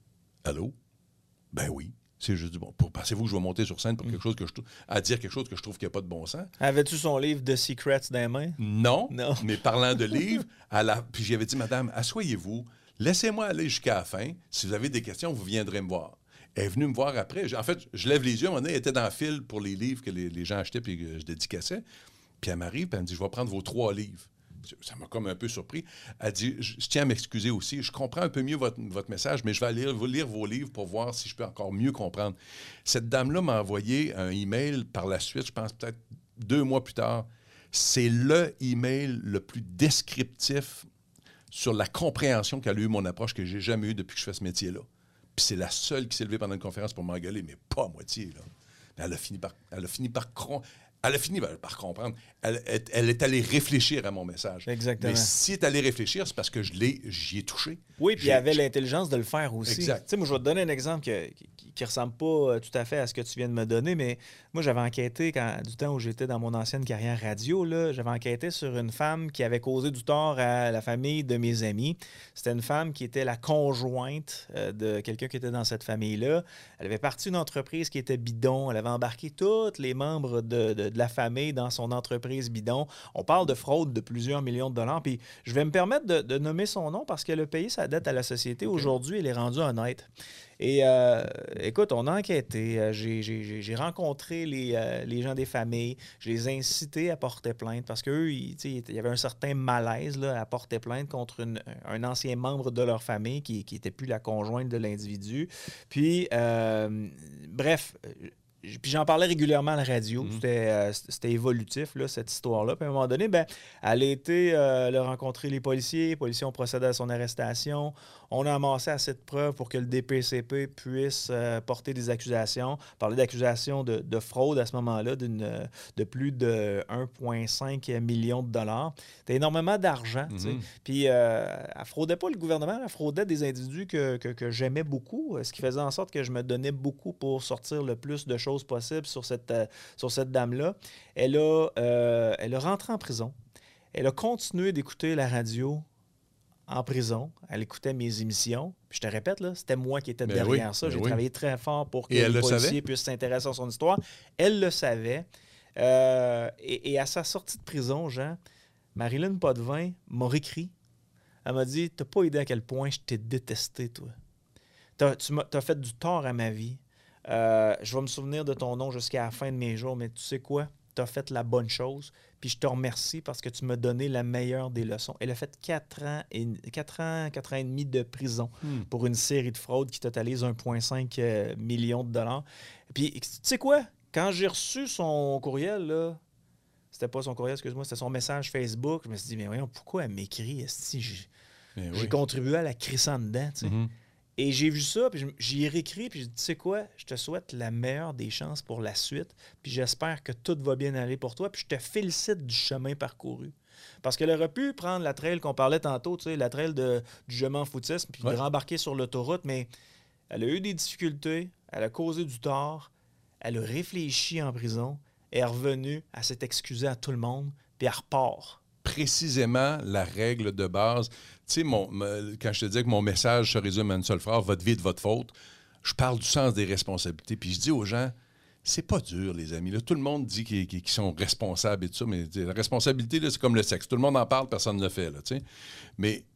Allô? Ben oui. C'est juste du bon. Pour, pensez-vous que je vais monter sur scène pour quelque chose que je à dire quelque chose que je trouve qu'il n'y a pas de bon sens? Avais-tu son livre The Secrets dans les mains? Non. Non. Mais parlant de livres, à la... puis j'avais dit, madame, asseyez-vous, laissez-moi aller jusqu'à la fin. Si vous avez des questions, vous viendrez me voir. Elle est venue me voir après. En fait, je lève les yeux. À un moment donné, elle était dans le fil pour les livres que les, les gens achetaient puis que je dédicassais. Puis elle m'arrive et elle me dit, je vais prendre vos trois livres. Ça m'a comme un peu surpris. Elle dit, je, je tiens à m'excuser aussi, je comprends un peu mieux votre, votre message, mais je vais aller lire, lire vos livres pour voir si je peux encore mieux comprendre. Cette dame-là m'a envoyé un email par la suite, je pense peut-être deux mois plus tard. C'est le email le plus descriptif sur la compréhension qu'a eu mon approche que j'ai jamais eu depuis que je fais ce métier-là. Puis c'est la seule qui s'est levée pendant une conférence pour m'engueuler, mais pas à moitié, là. Mais elle a fini par... Elle a fini par Elle a fini par comprendre. Elle, elle, elle est allée réfléchir à mon message. Exactement. Mais si elle est allée réfléchir, c'est parce que je l'ai, j'y ai touché. Oui, puis elle avait l'intelligence de le faire aussi. Exact. Tu sais, moi, je vais te donner un exemple qui ne ressemble pas tout à fait à ce que tu viens de me donner, mais moi, j'avais enquêté, quand, du temps où j'étais dans mon ancienne carrière radio, là, j'avais enquêté sur une femme qui avait causé du tort à la famille de mes amis. C'était une femme qui était la conjointe euh, de quelqu'un qui était dans cette famille-là. Elle avait parti une entreprise qui était bidon. Elle avait embarqué tous les membres de, de, de la famille dans son entreprise bidon. On parle de fraude de plusieurs millions de dollars. Puis je vais me permettre de, de nommer son nom parce qu'elle a payé sa dette à la société. Okay. Aujourd'hui, elle est rendue honnête. Et euh, écoute, on a enquêté. J'ai, j'ai, j'ai rencontré les, euh, les gens des familles. Je les ai incités à porter plainte parce qu'eux, il y avait un certain malaise là, à porter plainte contre une, un ancien membre de leur famille qui n'était plus la conjointe de l'individu. Puis, euh, bref... Puis j'en parlais régulièrement à la radio. Mm-hmm. C'était, euh, c'était évolutif, là, cette histoire-là. Puis à un moment donné, ben, elle a été euh, là, rencontrer les policiers. Les policiers ont procédé à son arrestation. On a amassé assez de preuves pour que le D P C P puisse euh, porter des accusations. Parler d'accusations de, de fraude à ce moment-là d'une, de plus de un virgule cinq million de dollars. C'était énormément d'argent. Mm-hmm. Puis euh, elle ne fraudait pas le gouvernement, elle fraudait des individus que, que, que j'aimais beaucoup, ce qui faisait en sorte que je me donnais beaucoup pour sortir le plus de choses possible sur cette, euh, sur cette dame-là. Elle a, euh, elle a rentré en prison. Elle a continué d'écouter la radio en prison. Elle écoutait mes émissions. Puis je te répète, là, c'était moi qui étais mais derrière oui, ça. J'ai oui. travaillé très fort pour que et les policiers savait? puissent s'intéresser à son histoire. Elle le savait. Euh, et, et à sa sortie de prison, Jean, Marilyn Potvin m'a réécrit. Elle m'a dit, t'as pas idée à quel point je t'ai détesté, toi. T'as, tu m'as, t'as fait du tort à ma vie. Euh, je vais me souvenir de ton nom jusqu'à la fin de mes jours, mais tu sais quoi? Tu as fait la bonne chose, puis je te remercie parce que tu m'as donné la meilleure des leçons. Elle a fait quatre ans, et, quatre ans, quatre ans et demi de prison hmm. pour une série de fraudes qui totalise un virgule cinq million de dollars. Puis, tu sais quoi? Quand j'ai reçu son courriel, là, c'était pas son courriel, excuse-moi, c'était son message Facebook, je me suis dit, mais voyons, pourquoi elle m'écrit? J'ai, oui. j'ai contribué à la crisser en dedans, tu sais. Mm-hmm. Et j'ai vu ça, puis j'y ai réécrit, puis j'ai dit, tu sais quoi, je te souhaite la meilleure des chances pour la suite, puis j'espère que tout va bien aller pour toi, puis je te félicite du chemin parcouru. Parce qu'elle aurait pu prendre la trail qu'on parlait tantôt, tu sais, la trail de, du je m'en foutisme, puis ouais. de rembarquer sur l'autoroute, mais elle a eu des difficultés, elle a causé du tort, elle a réfléchi en prison, elle est revenue, elle s'est excusée à tout le monde, puis elle repart. Précisément la règle de base. Tu sais, mon, me, quand je te dis que mon message se résume à une seule phrase, votre vie est de votre faute, je parle du sens des responsabilités. Puis je dis aux gens, c'est pas dur, les amis. Là, tout le monde dit qu'ils, qu'ils sont responsables et tout ça, mais la responsabilité, là, c'est comme le sexe. Tout le monde en parle, personne ne le fait. Là, tu sais. Mais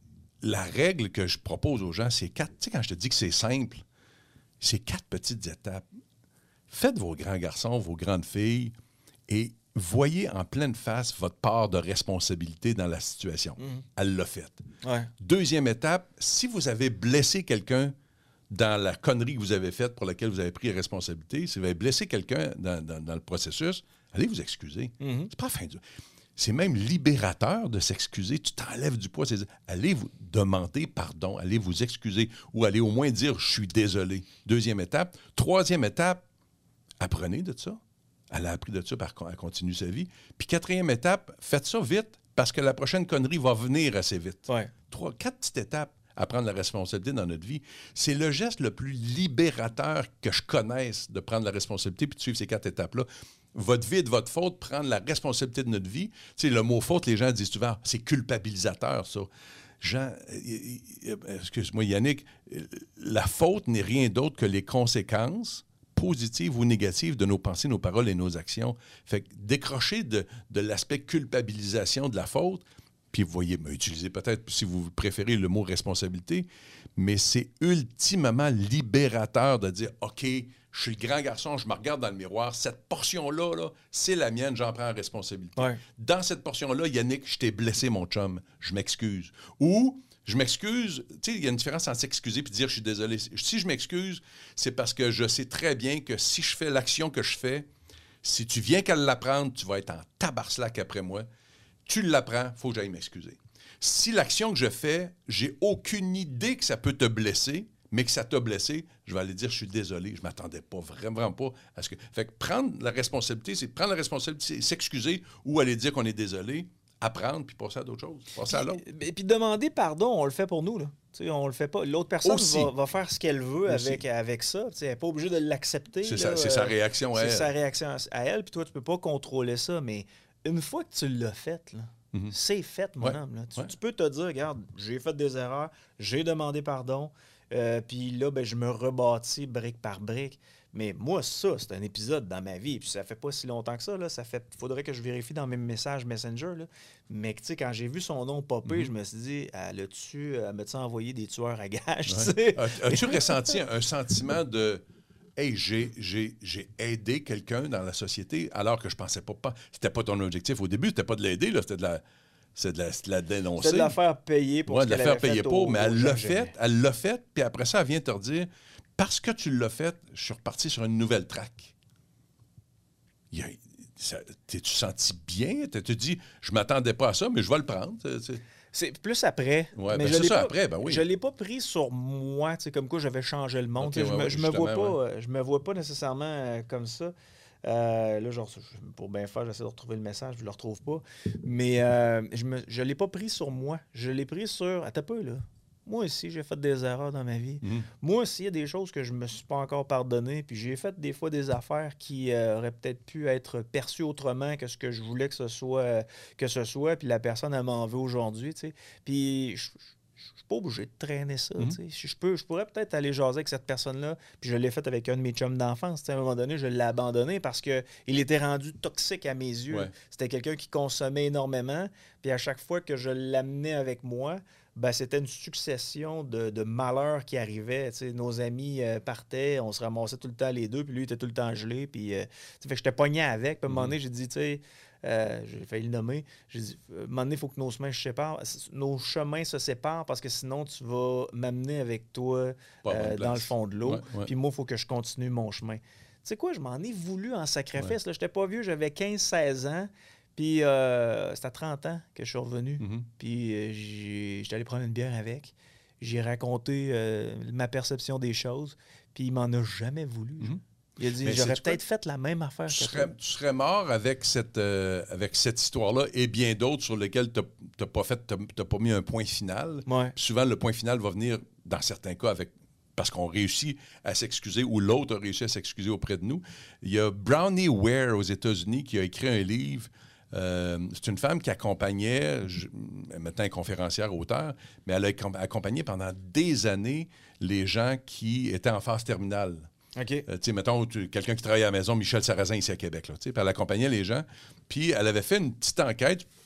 la règle que je propose aux gens, c'est quatre. Tu sais, quand je te dis que c'est simple, c'est quatre petites étapes. Faites vos grands garçons, vos grandes filles, et voyez en pleine face votre part de responsabilité dans la situation. Mm-hmm. Elle l'a faite. Ouais. Deuxième étape, si vous avez blessé quelqu'un dans la connerie que vous avez faite pour laquelle vous avez pris la responsabilité, si vous avez blessé quelqu'un dans, dans, dans le processus, allez vous excuser. Mm-hmm. C'est pas fin du... C'est même libérateur de s'excuser. Tu t'enlèves du poids. C'est dire, allez vous demander pardon, allez vous excuser ou allez au moins dire « je suis désolé ». Deuxième étape. Troisième étape, apprenez de ça. Elle a appris de ça, elle continue sa vie. Puis quatrième étape, faites ça vite parce que la prochaine connerie va venir assez vite. Ouais. Trois, quatre petites étapes à prendre la responsabilité dans notre vie. C'est le geste le plus libérateur que je connaisse de prendre la responsabilité puis de suivre ces quatre étapes-là. Votre vie est de votre faute, prendre la responsabilité de notre vie. Tu sais, le mot faute, les gens disent souvent, c'est culpabilisateur, ça. Jean, excuse-moi, Yannick, la faute n'est rien d'autre que les conséquences positives ou négatives de nos pensées, nos paroles et nos actions. Fait que décrocher de, de l'aspect culpabilisation de la faute, puis vous voyez, ben, utilisez peut-être, si vous préférez, le mot responsabilité, mais c'est ultimement libérateur de dire, OK, je suis le grand garçon, je me regarde dans le miroir, cette portion-là, là, c'est la mienne, j'en prends la responsabilité. Ouais. Dans cette portion-là, Yannick, je t'ai blessé, mon chum, je m'excuse. Ou, je m'excuse, tu sais, il y a une différence entre s'excuser et dire je suis désolé. Si je m'excuse, c'est parce que je sais très bien que si je fais l'action que je fais, si tu viens qu'à l'apprendre, tu vas être en tabarslac après moi. Tu l'apprends, il faut que j'aille m'excuser. Si l'action que je fais, j'ai aucune idée que ça peut te blesser, mais que ça t'a blessé, je vais aller dire je suis désolé, je ne m'attendais pas, vraiment, vraiment pas à ce que... Fait que prendre la responsabilité, c'est prendre la responsabilité, c'est s'excuser ou aller dire qu'on est désolé, apprendre, puis passer à d'autres choses, passer à l'autre. Et puis demander pardon, on le fait pour nous, là. T'sais, on le fait pas. L'autre personne va, va faire ce qu'elle veut avec, avec ça. T'sais, elle n'est pas obligée de l'accepter. C'est, là, sa, c'est euh, sa réaction à c'est elle. C'est sa réaction à elle, puis toi, tu peux pas contrôler ça, mais une fois que tu l'as fait, là, mm-hmm. c'est fait, mon ouais. homme. Là. Tu, ouais. tu peux te dire, regarde, j'ai fait des erreurs, j'ai demandé pardon, euh, puis là, ben, je me rebâtis brique par brique. Mais moi, ça, c'est un épisode dans ma vie. Puis ça fait pas si longtemps que ça. Là. Ça fait. Faudrait que je vérifie dans mes messages Messenger. Là. Mais tu sais, quand j'ai vu son nom popper, mm-hmm. je me suis dit, elle a-tu, elle m'a-tu envoyé des tueurs à gages? Ouais. As-tu ressenti un sentiment de hey, j'ai, j'ai, j'ai aidé quelqu'un dans la société alors que je pensais pas, pas. C'était pas ton objectif au début, c'était pas de l'aider, là, c'était de la. C'est de la, de la dénoncer. C'était de la faire payer pour ouais, ce de la qu'elle faire avait payer fait pour, au, mais au elle l'a Jean fait, elle l'a fait, puis après ça, elle vient te redire parce que tu l'as fait, je suis reparti sur une nouvelle track. Il y a, ça, t'es-tu senti bien? Tu te dis, je m'attendais pas à ça, mais je vais le prendre. C'est, c'est plus après. Ouais, mais ben je c'est l'ai ça pas, après, ben oui. Je l'ai pas pris sur moi, comme quoi j'avais changé le monde. Okay, je, ouais, me, ouais, je me vois pas, ouais. je me vois pas nécessairement euh, comme ça. Euh, là, genre, pour bien faire, j'essaie de retrouver le message, je le retrouve pas. Mais euh, je ne je l'ai pas pris sur moi. Je l'ai pris sur... Attends un peu, là. Moi aussi, j'ai fait des erreurs dans ma vie. Mm. Moi aussi, il y a des choses que je me suis pas encore pardonnées. Puis j'ai fait des fois des affaires qui euh, auraient peut-être pu être perçues autrement que ce que je voulais que ce soit. Que ce soit puis la personne, elle m'en veut aujourd'hui, tu sais. Puis... Je, Je suis pas obligé de traîner ça. Mm-hmm. Je, peux, je pourrais peut-être aller jaser avec cette personne-là. Puis je l'ai fait avec un de mes chums d'enfance. À un moment donné, je l'ai abandonné parce qu'il était rendu toxique à mes yeux. Ouais. C'était quelqu'un qui consommait énormément. Puis à chaque fois que je l'amenais avec moi, ben, c'était une succession de, de malheurs qui arrivaient. T'sais, nos amis euh, partaient, on se ramassait tout le temps les deux, puis lui il était tout le temps gelé. Puis euh, fait que j'étais pogné avec. Puis à un moment donné, j'ai dit, tu sais, Euh, j'ai failli le nommer. J'ai dit, à un moment donné, il faut que nos chemins se séparent. Nos chemins se séparent parce que sinon, tu vas m'amener avec toi euh, dans le fond de l'eau. Ouais, ouais. Puis moi, il faut que je continue mon chemin. Tu sais quoi, je m'en ai voulu en sacrifice. Ouais. Je n'étais pas vieux, j'avais quinze seize ans. Puis euh, c'était à trente ans que je suis revenu. Mm-hmm. Puis euh, j'étais allé prendre une bière avec. J'ai raconté euh, ma perception des choses. Puis il m'en a jamais voulu. Mm-hmm. Il a dit, mais j'aurais peut-être quoi? fait la même affaire tu que serais, toi. Tu serais mort avec cette, euh, avec cette histoire-là et bien d'autres sur lesquelles tu n'as pas fait, t'as, t'as pas mis un point final. Ouais. Souvent, le point final va venir, dans certains cas, avec parce qu'on réussit à s'excuser ou l'autre a réussi à s'excuser auprès de nous. Il y a Brownie Ware aux États-Unis qui a écrit un livre. Euh, c'est une femme qui accompagnait, je, maintenant elle est conférencière, auteure, mais elle a accompagné pendant des années les gens qui étaient en phase terminale. Okay. Euh, tu sais, mettons, tu, quelqu'un qui travaille à la maison, Michel Sarrazin, ici à Québec, là, tu sais, puis elle accompagnait les gens. Puis elle avait fait une petite enquête,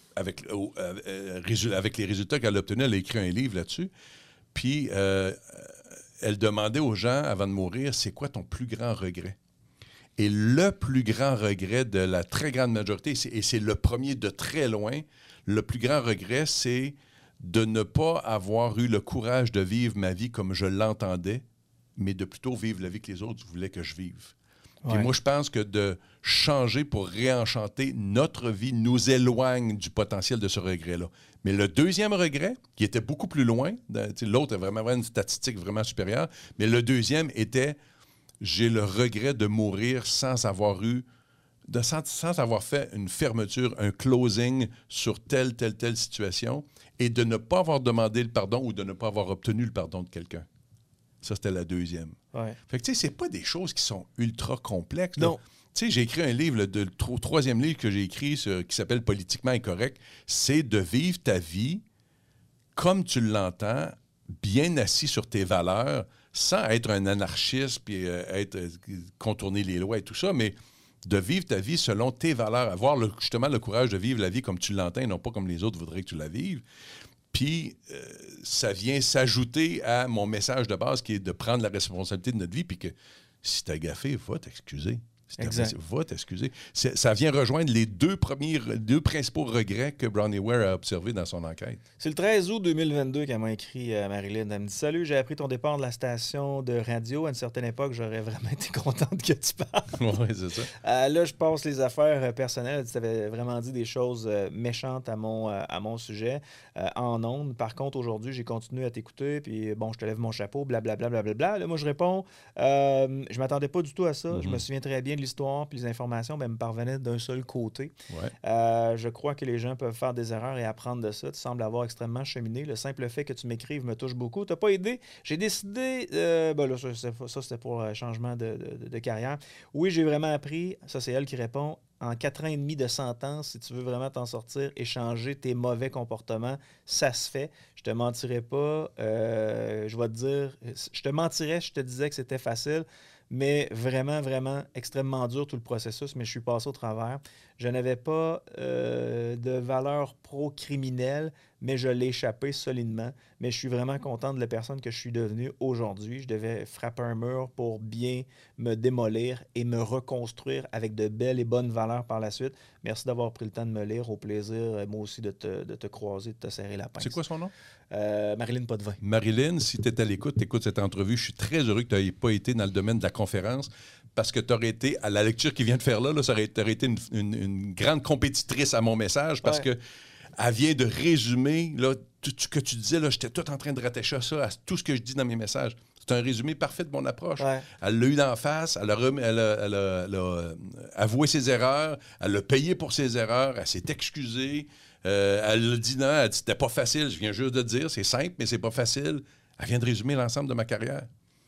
avec, euh, euh, avec les résultats qu'elle a obtenus, elle a écrit un livre là-dessus. Puis, euh, elle demandait aux gens, avant de mourir, c'est quoi ton plus grand regret? Et le plus grand regret de la très grande majorité, c'est, et c'est le premier de très loin, le plus grand regret, c'est de ne pas avoir eu le courage de vivre ma vie comme je l'entendais, mais de plutôt vivre la vie que les autres voulaient que je vive. Puis Ouais. moi, je pense que de changer pour réenchanter notre vie nous éloigne du potentiel de ce regret-là. Mais le deuxième regret, qui était beaucoup plus loin, de, l'autre a vraiment une statistique vraiment supérieure, mais le deuxième était, j'ai le regret de mourir sans avoir eu, de, sans, sans avoir fait une fermeture, un closing sur telle, telle, telle situation, et de ne pas avoir demandé le pardon ou de ne pas avoir obtenu le pardon de quelqu'un. Ça, c'était la deuxième. Ouais. Fait que, tu sais, c'est pas des choses qui sont ultra complexes. Là. Non. Tu sais, j'ai écrit un livre, le, le tro- troisième livre que j'ai écrit sur- qui s'appelle « Politiquement incorrect », c'est de vivre ta vie comme tu l'entends, bien assis sur tes valeurs, sans être un anarchiste puis euh, être, euh, contourner les lois et tout ça, mais de vivre ta vie selon tes valeurs, avoir le, justement le courage de vivre la vie comme tu l'entends et non pas comme les autres voudraient que tu la vives. Puis, euh, ça vient s'ajouter à mon message de base qui est de prendre la responsabilité de notre vie, puis que si t'as gaffé, va t'excuser. Si t'as Exact. gaffé, va t'excuser. C'est, ça vient rejoindre les deux premiers, deux principaux regrets que Bronnie Ware a observés dans son enquête. C'est le treize août deux mille vingt-deux qu'elle m'a écrit à Marilyn. Elle me dit « Salut, j'ai appris ton départ de la station de radio. À une certaine époque, j'aurais vraiment été contente que tu parles. » Oui, c'est ça. Euh, là, je passe les affaires euh, personnelles. Tu avais vraiment dit des choses euh, méchantes à mon, euh, à mon sujet euh, en ondes. Par contre, aujourd'hui, j'ai continué à t'écouter. Puis, bon, je te lève mon chapeau, blablabla. Bla, bla, bla, bla. Là, moi, je réponds euh, je m'attendais pas du tout à ça. Mm-hmm. Je me souviens très bien de l'histoire. Puis, les informations ben, me parvenaient d'un seul côté. Ouais. Euh, je crois que les gens peuvent faire des erreurs et apprendre de ça. Tu sembles avoir extrêmement cheminé. Le simple fait que tu m'écrives me touche beaucoup. Tu n'as pas aidé. J'ai décidé. Euh, ben là, ça, ça, c'était pour le changement de, de, de carrière. Oui, j'ai vraiment appris. Ça, c'est elle qui répond. En quatre ans et demi de sentence, si tu veux vraiment t'en sortir et changer tes mauvais comportements, ça se fait. Je te mentirais pas. Euh, je vais te dire. Je te mentirais, je te disais que c'était facile. Mais vraiment, vraiment extrêmement dur tout le processus, mais je suis passé au travers. Je n'avais pas euh, de valeur pro-criminelle, mais je l'ai échappé solidement. Mais je suis vraiment content de la personne que je suis devenue aujourd'hui. Je devais frapper un mur pour bien me démolir et me reconstruire avec de belles et bonnes valeurs par la suite. Merci d'avoir pris le temps de me lire. Au plaisir, moi aussi, de te, de te croiser, de te serrer la pince. C'est quoi son nom? Euh, Marilyn Potvin. Marilyn, si tu es à l'écoute, tu écoutes cette entrevue, je suis très heureux que tu n'aies pas été dans le domaine de la conférence parce que tu aurais été, à la lecture qu'il vient de faire là, là ça aurait, aurais été une, une, une grande compétitrice à mon message parce Ouais. que elle vient de résumer là, tout ce que tu disais. Là, j'étais tout en train de rattacher ça à tout ce que je dis dans mes messages. C'est un résumé parfait de mon approche. Ouais. Elle l'a eu d'en face, elle a, remis, elle, a, elle, a, elle a avoué ses erreurs, elle a payé pour ses erreurs, elle s'est excusée. Euh, elle a dit non, elle a dit c'était pas facile. Je viens juste de dire, c'est simple, mais c'est pas facile. Elle vient de résumer l'ensemble de ma carrière.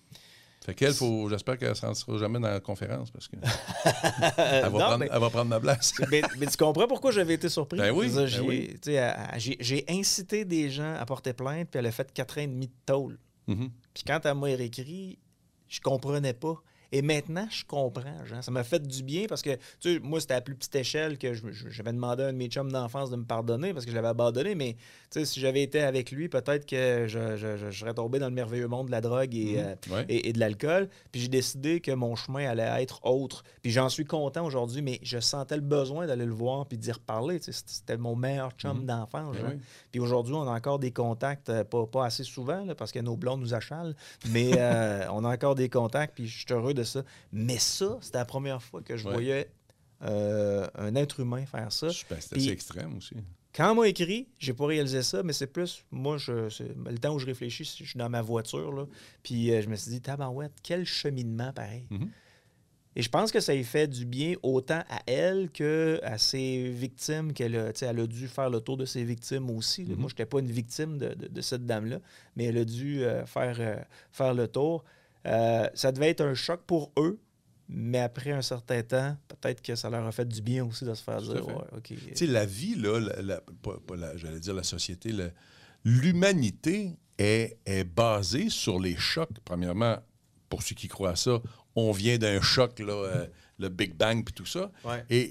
Fait qu'elle, faut, j'espère qu'elle ne s'en sera jamais dans la conférence parce que elle, va Non, prendre, mais- elle va prendre ma place. mais, mais tu comprends pourquoi j'avais été surpris? Ben oui, Ça, ben j'ai, oui. tu sais, à- à- j'ai, j'ai incité des gens à porter plainte, puis elle a fait quatre ans et demi de tôle. Mm-hmm. Puis quand elle m'a réécrit, je comprenais pas. Et maintenant, je comprends, Jean. Ça m'a fait du bien parce que, tu sais, moi, c'était à plus petite échelle que je- je- j'avais demandé à un de mes chums d'enfance de me pardonner parce que je l'avais abandonné. Mais, tu sais, si j'avais été avec lui, peut-être que je, je- je- je serais tombé dans le merveilleux monde de la drogue et, euh, Ouais. et, et de l'alcool. Puis j'ai décidé que mon chemin allait être autre. Puis j'en suis content aujourd'hui, mais je sentais le besoin d'aller le voir puis d'y reparler. Tu sais, c'était mon meilleur chum Mhm. d'enfance, Ben Jean. oui. Puis aujourd'hui, on a encore des contacts, euh, pas, pas assez souvent, là, parce que nos blondes nous achalent, mais euh, on a encore des contacts, puis je suis heureux de ça. Mais ça, c'était la première fois que je Ouais. voyais euh, un être humain faire ça. Ben, c'est Puis- assez extrême aussi. Quand on m'a écrit, j'ai pas réalisé ça, mais c'est plus, moi, je, c'est- le temps où je réfléchis, je suis dans ma voiture, là, puis euh, je me suis dit, tabarouette, quel cheminement pareil. Mhm. Et je pense que ça lui fait du bien autant à elle qu'à ses victimes, qu'elle a, tu sais, elle a dû faire le tour de ses victimes aussi. là. Mhm. Moi, je n'étais pas une victime de, de- de cette dame-là, mais elle a dû euh, faire, euh, faire le tour. Euh, ça devait être un choc pour eux, mais après un certain temps, peut-être que ça leur a fait du bien aussi de se faire Tout à dire, fait. ouais, OK. Tu sais, la vie, là, la- la- pas, pas la- j'allais dire la société, la- l'humanité est, est basée sur les chocs. Premièrement, pour ceux qui croient à ça, on vient d'un choc, là, euh, le Big Bang puis tout ça. Ouais. Et, et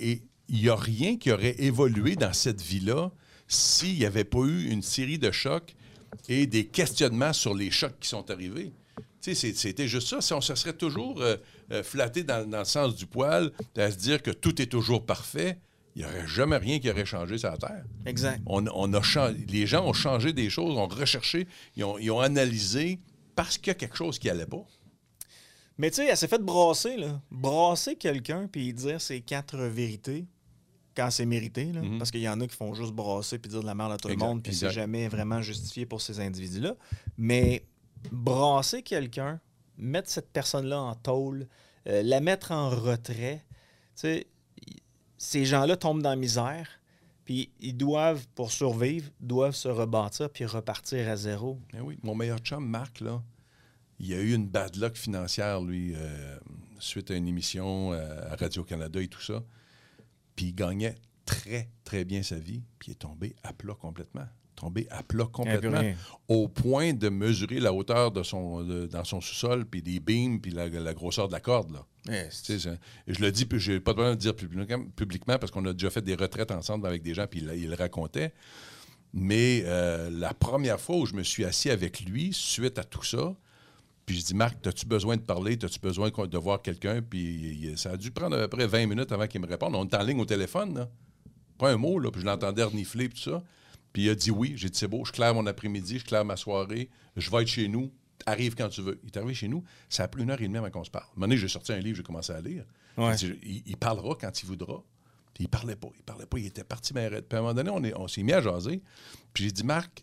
il n'y a rien qui aurait évolué dans cette vie-là s'il n'y avait pas eu une série de chocs et des questionnements sur les chocs qui sont arrivés. Tu sais, c'était juste ça. Si on se serait toujours euh, euh, flatté dans, dans le sens du poil, à se dire que tout est toujours parfait, il n'y aurait jamais rien qui aurait changé sur la Terre. Exact. On, on a changé, les gens ont changé des choses, ont recherché, ils ont, ils ont analysé parce qu'il y a quelque chose qui n'allait pas. Mais tu sais, elle s'est fait brasser, là. Brasser quelqu'un puis dire ses quatre vérités quand c'est mérité, là. Mm-hmm. Parce qu'il y en a qui font juste brasser puis dire de la merde à tout exact, le monde puis c'est jamais vraiment justifié pour ces individus-là. Mais brasser quelqu'un, mettre cette personne-là en tôle, euh, la mettre en retrait, tu sais, ces gens-là tombent dans la misère, puis ils doivent, pour survivre, doivent se rebâtir puis repartir à zéro. Eh oui, mon meilleur chum, Marc, là, il a eu une bad luck financière, lui, euh, suite à une émission euh, à Radio-Canada et tout ça. Puis il gagnait très, très bien sa vie, puis il est tombé à plat complètement. Tombé à plat complètement, au point de mesurer la hauteur de son, de, dans son sous-sol, puis des beams, puis la, la grosseur de la corde. Là. Yes. Je le dis, puis je n'ai pas besoin de le dire publiquement parce qu'on a déjà fait des retraites ensemble avec des gens, puis il, il le racontait. Mais euh, la première fois où je me suis assis avec lui, suite à tout ça, puis je dis, Marc, as-tu besoin de parler? As-tu besoin de voir quelqu'un? Puis il, ça a dû prendre à peu près vingt minutes avant qu'il me réponde. On est en ligne au téléphone, là. Pas un mot, là, puis je l'entendais renifler, puis tout ça. Puis il a dit oui. J'ai dit, c'est beau, je claire mon après-midi, je claire ma soirée, je vais être chez nous, arrive quand tu veux. Il est arrivé chez nous, ça a pris une heure et demie avant qu'on se parle. À un moment donné, j'ai sorti un livre, j'ai commencé à lire. Ouais. Dit, il, il parlera quand il voudra. Puis il parlait pas, il parlait pas, il était parti bien raide. Puis à un moment donné, on, est, on s'est mis à jaser. Puis j'ai dit, Marc,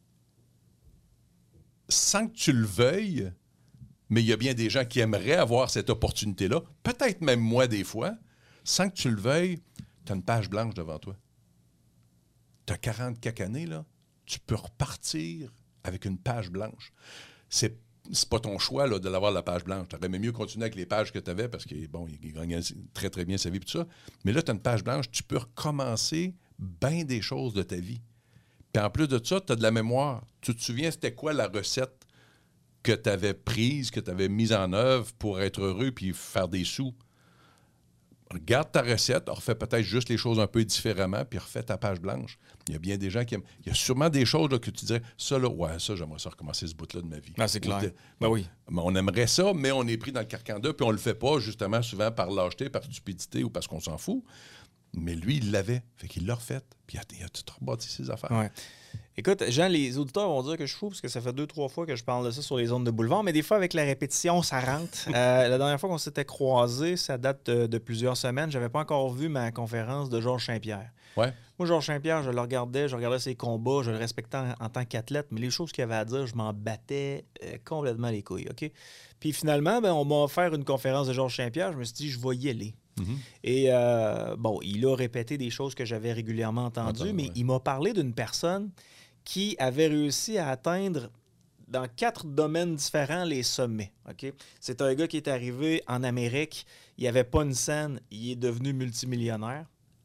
sans que tu le veuilles, mais il y a bien des gens qui aimeraient avoir cette opportunité-là, peut-être même moi des fois, sans que tu le veuilles, tu as une page blanche devant toi. Tu as quarante quelques années, là, tu peux repartir avec une page blanche. C'est, c'est pas ton choix là, de l'avoir la page blanche. Tu aurais mieux continuer avec les pages que tu avais parce qu'il bon, il gagnait très, très bien sa vie et tout ça. Mais là, tu as une page blanche, tu peux recommencer bien des choses de ta vie. Puis en plus de ça, tu as de la mémoire. Tu te souviens, c'était quoi la recette que tu avais prise, que tu avais mise en œuvre pour être heureux puis faire des sous? Regarde ta recette, refais peut-être juste les choses un peu différemment, puis refais ta page blanche. Il y a bien des gens qui aiment. Il y a sûrement des choses là, que tu dirais, ça, là, ouais, ça, j'aimerais ça recommencer ce bout-là de ma vie. Ah, c'est clair. De... Ben oui. On aimerait ça, mais on est pris dans le carcan d'eux, puis on le fait pas, justement, souvent par lâcheté, par stupidité ou parce qu'on s'en fout. Mais lui, il l'avait. Fait qu'il l'a refait. Puis il a, il a tout rebâti ses affaires. Ouais. Écoute, Jean, les auditeurs vont dire que je suis fou parce que ça fait deux, trois fois que je parle de ça sur les ondes de boulevard, mais des fois, avec la répétition, ça rentre. euh, la dernière fois qu'on s'était croisés, ça date de, de plusieurs semaines. J'avais pas encore vu ma conférence de Georges Saint-Pierre. Ouais. Moi, Georges Saint-Pierre, je le regardais, je regardais ses combats, je le respectais en, en tant qu'athlète, mais les choses qu'il avait à dire, je m'en battais euh, complètement les couilles, OK? Puis finalement, ben, on m'a offert une conférence de Georges Saint-Pierre. Je me suis dit, je vais y aller. Mm-hmm. Et euh, bon, il a répété des choses que j'avais régulièrement entendues, Attends, mais ouais. il m'a parlé d'une personne qui avait réussi à atteindre dans quatre domaines différents les sommets. Okay? C'est un gars qui est arrivé en Amérique, il n'y avait pas une scène, il est devenu multimillionnaire.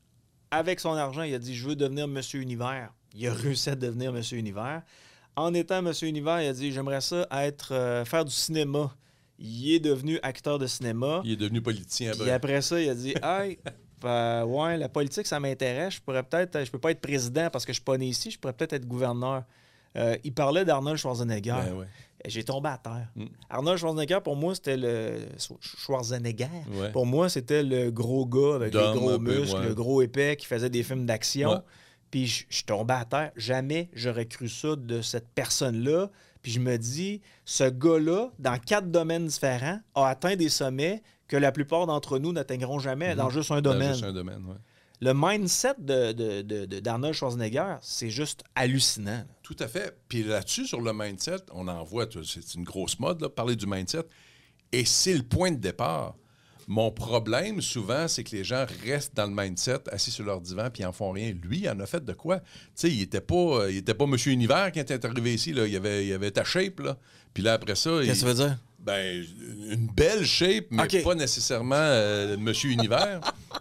Avec son argent, il a dit « Je veux devenir Monsieur Univers ». Il a réussi à devenir Monsieur Univers. En étant Monsieur Univers, il a dit « J'aimerais ça être euh, faire du cinéma ». Il est devenu acteur de cinéma. Il est devenu politicien. Puis après ça, il a dit « Hey, ben, ouais, la politique, ça m'intéresse. Je pourrais peut-être, je peux pas être président parce que je suis pas né ici. Je pourrais peut-être être gouverneur. Euh, » Il parlait d'Arnold Schwarzenegger. Ben ouais. J'ai tombé à terre. Mm. Arnold Schwarzenegger, pour moi, c'était le... Schwarzenegger. Ouais. Pour moi, c'était le gros gars avec Dom, les gros muscles, ouais. le gros épais qui faisait des films d'action. Ouais. Puis je, je tombais à terre. Jamais j'aurais cru ça de cette personne-là. Puis je me dis, ce gars-là, dans quatre domaines différents, a atteint des sommets que la plupart d'entre nous n'atteindront jamais mm-hmm. dans juste un domaine. Dans juste un domaine, ouais. Le mindset de, de, de, de, d'Arnold Schwarzenegger, c'est juste hallucinant. Tout à fait. Puis là-dessus, sur le mindset, on en voit, c'est une grosse mode, là, parler du mindset. Et c'est le point de départ. Mon problème, souvent, c'est que les gens restent dans le mindset, assis sur leur divan, puis ils n'en font rien. Lui, il en a fait de quoi? Tu sais, il n'était pas, il était pas Monsieur Univers quand il était arrivé ici. Là. Il, avait, il avait ta shape, là. Puis là, après ça... Qu'est-ce que ça veut dire? Ben, une belle shape, mais okay. pas nécessairement euh, Monsieur Univers.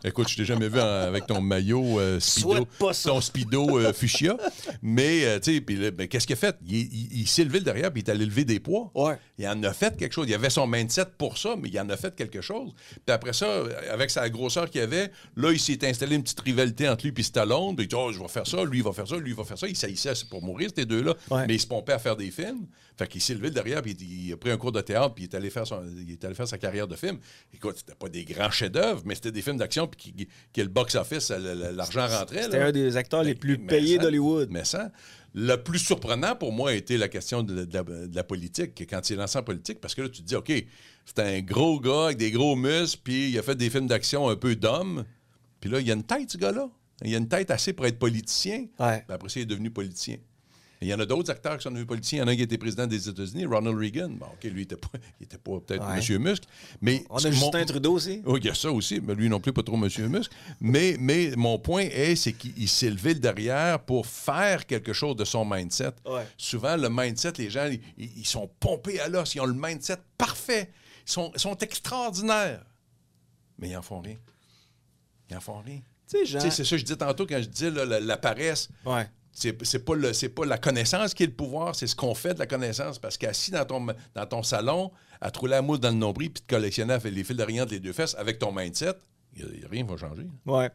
Écoute, je t'ai jamais vu en- avec ton maillot euh, speedo, Souhaite pas ça. ton speedo euh, fuchsia. Mais, euh, tu sais, puis là, ben, qu'est-ce qu'il a fait? Il, il- il s'est levé le derrière, puis il est allé lever des poids. Ouais. Il en a fait quelque chose. Il avait son mindset pour ça, mais il en a fait quelque chose. Puis après ça, avec sa grosseur qu'il avait, là, il s'est installé une petite rivalité entre lui et Stallone. Puis il dit, oh, je vais faire ça, lui, il va faire ça, lui, il va faire ça. Il s'haïssait pour mourir, ces deux-là. Ouais. Mais il se pompait à faire des films. Fait qu'il s'est levé le derrière, puis il, il a pris un cours de théâtre, puis il est allé faire, son, il est allé faire sa carrière de film. Écoute, c'était pas des grands chefs-d'œuvre, mais c'était des films d'action, puis qui, qui, le box-office, l'argent rentrait. C'était là. un des acteurs les plus Mais payés ça, d'Hollywood. Mais ça, le plus surprenant pour moi a été la question de, de la, de la politique, quand il est lancé en politique, parce que là, tu te dis, OK, c'est un gros gars avec des gros muscles, puis il a fait des films d'action un peu d'homme, puis là, il a une tête, ce gars-là. Il a une tête assez pour être politicien. Ouais. Puis après ça, il est devenu politicien. Il y en a d'autres acteurs qui sont devenus politiciens. Il y en a un qui était président des États-Unis, Ronald Reagan. Bon, OK, lui, il n'était pas, il était pas peut-être Ouais. M. Musk. Mais On a Justin mon... Trudeau aussi. Oui, il y a ça aussi, mais lui non plus, pas trop M. Musk. mais, mais mon point est, c'est qu'il s'est levé le derrière pour faire quelque chose de son mindset. Ouais. Souvent, le mindset, les gens, ils, ils sont pompés à l'os. Ils ont le mindset parfait. Ils sont, ils sont extraordinaires. Mais ils n'en font rien. Ils n'en font rien. Tu sais, Jean... C'est ça que je dis tantôt quand je dis là, la, la paresse. Ouais. C'est, c'est, pas le, c'est pas la connaissance qui est le pouvoir, c'est ce qu'on fait de la connaissance. Parce qu'assis dans ton, dans ton salon, à te rouler la mousse dans le nombril puis de collectionner les fils d'Orient entre les deux fesses, avec ton mindset, y a, y a rien qui va changer. Ouais.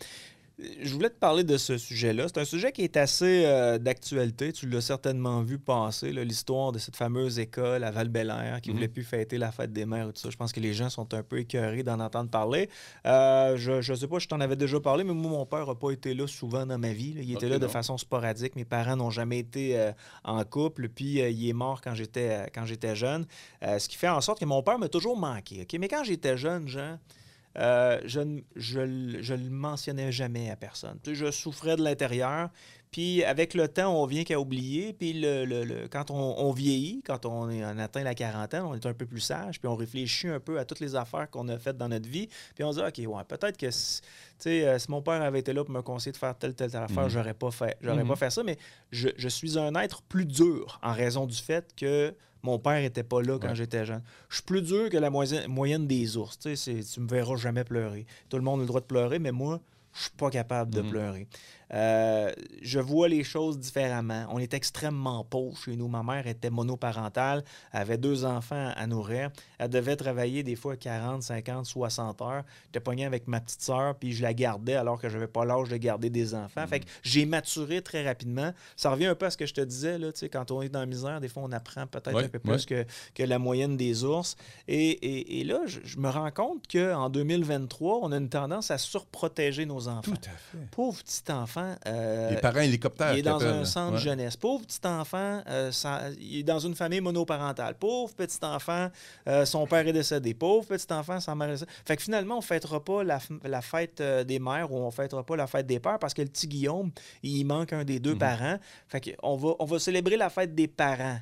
Je voulais te parler de ce sujet-là. C'est un sujet qui est assez euh, d'actualité. Tu l'as certainement vu passer, là, l'histoire de cette fameuse école à Val-Bélair qui ne mm-hmm. voulait plus fêter la fête des mères et tout ça. Je pense que les gens sont un peu écœurés d'en entendre parler. Euh, je ne sais pas, je t'en avais déjà parlé, mais moi, mon père n'a pas été là souvent dans ma vie. Là. Il était okay, là non. de façon sporadique. Mes parents n'ont jamais été euh, en couple. Puis, euh, il est mort quand j'étais, euh, quand j'étais jeune. Euh, ce qui fait en sorte que mon père m'a toujours manqué. Okay? Mais quand j'étais jeune, Jean... Euh, je ne je, je le mentionnais jamais à personne. Tu sais, je souffrais de l'intérieur. Puis avec le temps, on vient qu'à oublier. Puis le, le, le, quand on, on vieillit, quand on, est, on atteint la quarantaine, on est un peu plus sage. Puis on réfléchit un peu à toutes les affaires qu'on a faites dans notre vie. Puis on se dit, OK, ouais, peut-être que si, euh, si mon père avait été là pour me conseiller de faire telle, telle, telle affaire, mmh. j'aurais pas fait, j'aurais mmh. pas fait ça. Mais je, je suis un être plus dur en raison du fait que mon père n'était pas là quand ouais. j'étais jeune. Je suis plus dur que la moyenne, moyenne des ours. Tu sais, tu me verras jamais pleurer. Tout le monde a le droit de pleurer, mais moi, je suis pas capable de mmh. pleurer. Euh, je vois les choses différemment. On est extrêmement pauvres chez nous. Ma mère était monoparentale, avait deux enfants à nourrir. Elle devait travailler des fois quarante, cinquante, soixante heures. J'étais pogné avec ma petite sœur, puis je la gardais alors que je n'avais pas l'âge de garder des enfants. Mmh. Fait que j'ai maturé très rapidement. Ça revient un peu à ce que je te disais, là, quand on est dans la misère, des fois on apprend peut-être ouais, un peu plus ouais. que, que la moyenne des ours. Et, et, et là, je, je me rends compte qu'en deux mille vingt-trois, on a une tendance à surprotéger nos enfants. Tout à fait. Pauvre petit enfant. Euh, les parents hélicoptères. Il est dans un là. centre ouais. jeunesse. Pauvre petit enfant, euh, ça, il est dans une famille monoparentale. Pauvre petit enfant, euh, son père est décédé. Pauvre petit enfant, sa mère est décédée. Fait que finalement, on ne fêtera pas la, la fête des mères ou on ne fêtera pas la fête des pères parce que le petit Guillaume, il manque un des deux mm-hmm. parents. Fait qu'on va, on va célébrer la fête des parents.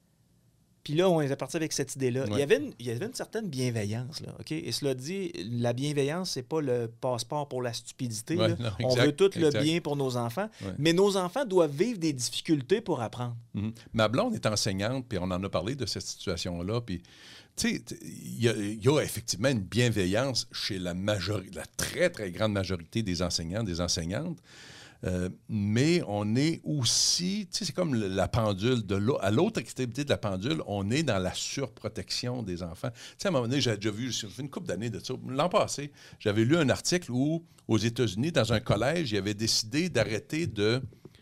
Puis là, on est parti avec cette idée-là. Ouais. Il, y avait une, il y avait une certaine bienveillance. Là, okay? Et cela dit, la bienveillance, c'est pas le passeport pour la stupidité. Ouais, non, on exact, veut tout exact. le bien pour nos enfants. Ouais. Mais nos enfants doivent vivre des difficultés pour apprendre. Mm-hmm. Ma blonde est enseignante, puis on en a parlé de cette situation-là. Puis, tu sais, il y, y a effectivement une bienveillance chez la majorité, la très, très grande majorité des enseignants, des enseignantes. Euh, mais on est aussi, tu sais, c'est comme la pendule, de l'autre, à l'autre extrémité de la pendule, on est dans la surprotection des enfants. Tu sais, à un moment donné, j'avais déjà vu, ça fait une couple d'années de ça, l'an passé, j'avais lu un article où, aux États-Unis, dans un collège, ils avaient décidé d'arrêter de,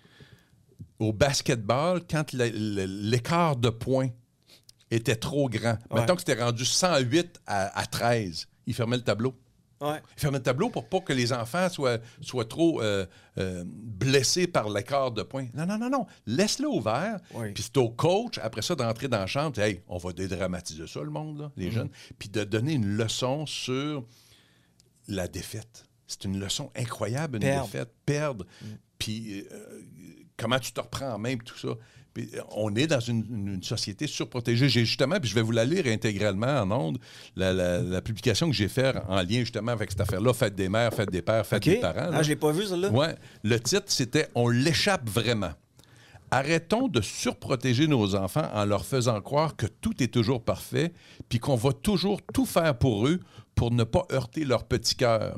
au basketball, quand la, la, l'écart de points était trop grand. Ouais. Mettons que c'était rendu cent huit à, à treize, ils fermaient le tableau. Ouais. Ils ferment le tableau pour pas que les enfants soient, soient trop euh, euh, blessés par l'écart de points. Non, non, non, non. Laisse-le ouvert. Oui. Puis c'est au coach, après ça, d'entrer dans la chambre. Hey, on va dédramatiser ça, le monde, là, les mm-hmm. jeunes. Puis de donner une leçon sur la défaite. C'est une leçon incroyable, une Perdre. défaite. Perdre. Mm. Puis euh, comment tu te reprends en main, puis tout ça. Puis on est dans une, une, une société surprotégée. J'ai justement, puis je vais vous la lire intégralement en ondes, la, la, la publication que j'ai faite en lien justement avec cette affaire-là, Fête des mères, Fête des pères, Fête okay. des parents. Ah, je l'ai pas vu, celle-là. Ouais. Le titre, c'était « On l'échappe vraiment ». Arrêtons de surprotéger nos enfants en leur faisant croire que tout est toujours parfait puis qu'on va toujours tout faire pour eux pour ne pas heurter leur petit cœur.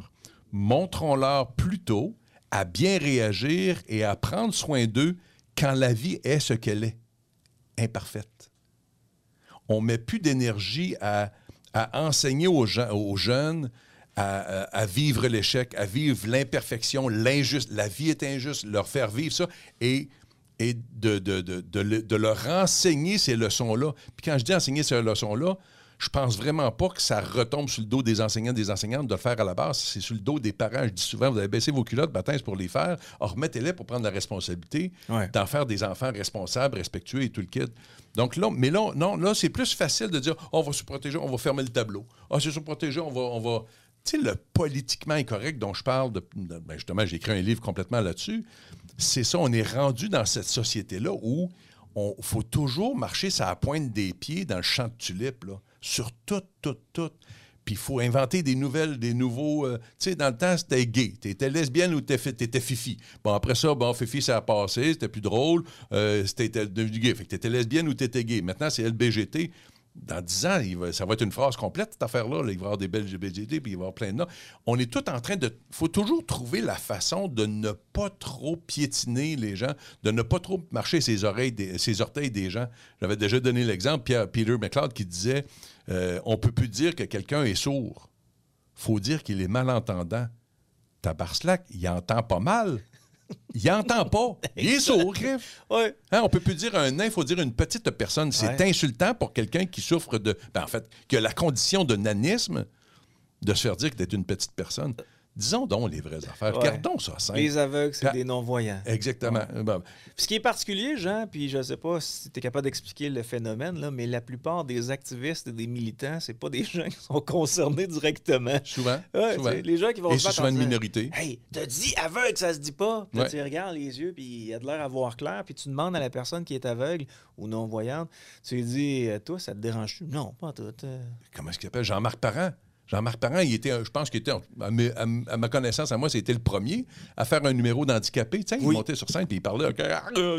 montrons-leur plutôt à bien réagir et à prendre soin d'eux quand la vie est ce qu'elle est, imparfaite. On ne met plus d'énergie à, à enseigner aux, gens, aux jeunes à, à, à vivre l'échec, à vivre l'imperfection, l'injuste. La vie est injuste, leur faire vivre ça et, et de, de, de, de, de, de leur enseigner ces leçons-là. Puis quand je dis enseigner ces leçons-là, je pense vraiment pas que ça retombe sur le dos des enseignants, des enseignantes de le faire à la base. C'est sur le dos des parents. Je dis souvent, vous avez baissé vos culottes, matin, c'est pour les faire. Alors, remettez-les pour prendre la responsabilité ouais. d'en faire des enfants responsables, respectueux et tout le kit. Donc là, mais là, non, là, c'est plus facile de dire, oh, on va se protéger, on va fermer le tableau. Ah, oh, c'est se protéger, on va... On va... Tu sais, le politiquement incorrect dont je parle, de, de, ben justement, j'ai écrit un livre complètement là-dessus, c'est ça, on est rendu dans cette société-là où il faut toujours marcher sur la pointe des pieds dans le champ de tulipes, là. Sur tout, tout, tout. Puis il faut inventer des nouvelles, des nouveaux... Euh, tu sais, dans le temps, c'était gay. T'étais lesbienne ou t'étais fifi. Bon, après ça, bon, fifi, ça a passé, c'était plus drôle. Euh, c'était devenu gay. Fait que t'étais lesbienne ou t'étais gay. Maintenant, c'est L B G T. Dans dix ans, il va, ça va être une phrase complète, cette affaire-là. Là. Il va y avoir des belles L B G T, puis il va y avoir plein de noms. On est tout en train de... Il faut toujours trouver la façon de ne pas trop piétiner les gens, de ne pas trop marcher ses oreilles, des, ses orteils des gens. J'avais déjà donné l'exemple, Pierre, Peter McLeod, qui disait euh, on ne peut plus dire que quelqu'un est sourd. Il faut dire qu'il est malentendant. Tabarslack, il entend pas mal. Il entend pas. Il est sourd, Griff. Ouais. Hein, on ne peut plus dire un nain, il faut dire une petite personne. C'est ouais. insultant pour quelqu'un qui souffre de... Ben, en fait, qui a la condition de nanisme de se faire dire que t'es une petite personne. Disons donc les vraies affaires. Ouais. Gardons ça simple. Les aveugles, c'est Car... des non-voyants. Exactement. Ouais. Bon. Ce qui est particulier, Jean, puis je ne sais pas si tu es capable d'expliquer le phénomène, là, mais la plupart des activistes et des militants, c'est pas des gens qui sont concernés directement. Souvent. Ouais, souvent. Les gens qui vont et se battre. Et souvent une minorité. Hey, t'as dit aveugle, ça se dit pas. Puis ouais. tu regardes les yeux, puis il a de l'air à voir clair, puis tu demandes à la personne qui est aveugle ou non-voyante, tu lui dis, toi, ça te dérange-tu? Non, pas tout. Euh... Comment est-ce qu'il s'appelle? Jean-Marc Parent. Jean-Marc Parent, il était, je pense qu'il était, à, mes, à, à ma connaissance, à moi, c'était le premier à faire un numéro d'handicapé. Tu sais, oui. Il montait sur scène et il parlait. Okay,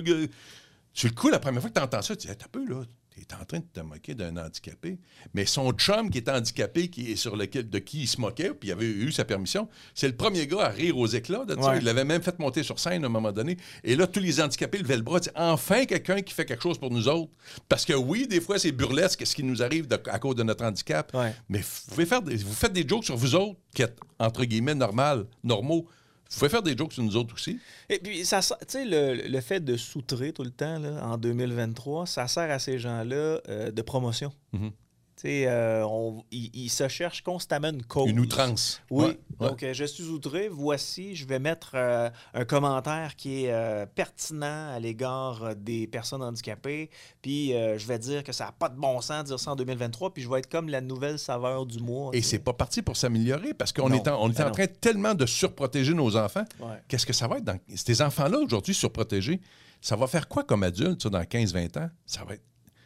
sur le coup, la première fois que tu entends ça, tu dis, hey, t'as peu, là, t'es en train de te moquer d'un handicapé. Mais son chum qui était handicapé, qui est sur lequel, de qui il se moquait, puis il avait eu sa permission, c'est le premier gars à rire aux éclats. De ouais. Il l'avait même fait monter sur scène à un moment donné. Et là, tous les handicapés levaient le bras. Enfin, quelqu'un qui fait quelque chose pour nous autres. Parce que oui, des fois, c'est burlesque ce qui nous arrive de, à cause de notre handicap. Ouais. Mais vous, pouvez faire des, vous faites des jokes sur vous autres qui êtes, entre guillemets, normal, normaux. Vous pouvez faire des jokes sur nous autres aussi. Et puis, ça, tu sais, le, le fait de soutrer tout le temps, là, en deux mille vingt-trois, ça sert à ces gens-là euh, de promotion. Mm-hmm. Tu sais, euh, ils, ils se cherchent constamment une cause. Une outrance. Oui. Ouais, Donc, ouais. euh, je suis outré. Voici, je vais mettre euh, un commentaire qui est euh, pertinent à l'égard des personnes handicapées. Puis, euh, je vais dire que ça n'a pas de bon sens de dire ça en deux mille vingt-trois. Puis, je vais être comme la nouvelle saveur du mois. Et c'est pas parti pour s'améliorer parce qu'on est en, on est en train tellement de surprotéger nos enfants. Ouais. Qu'est-ce que ça va être dans ces enfants-là aujourd'hui surprotégés? Ça va faire quoi comme adulte, ça, dans quinze vingt ans? Ça va être.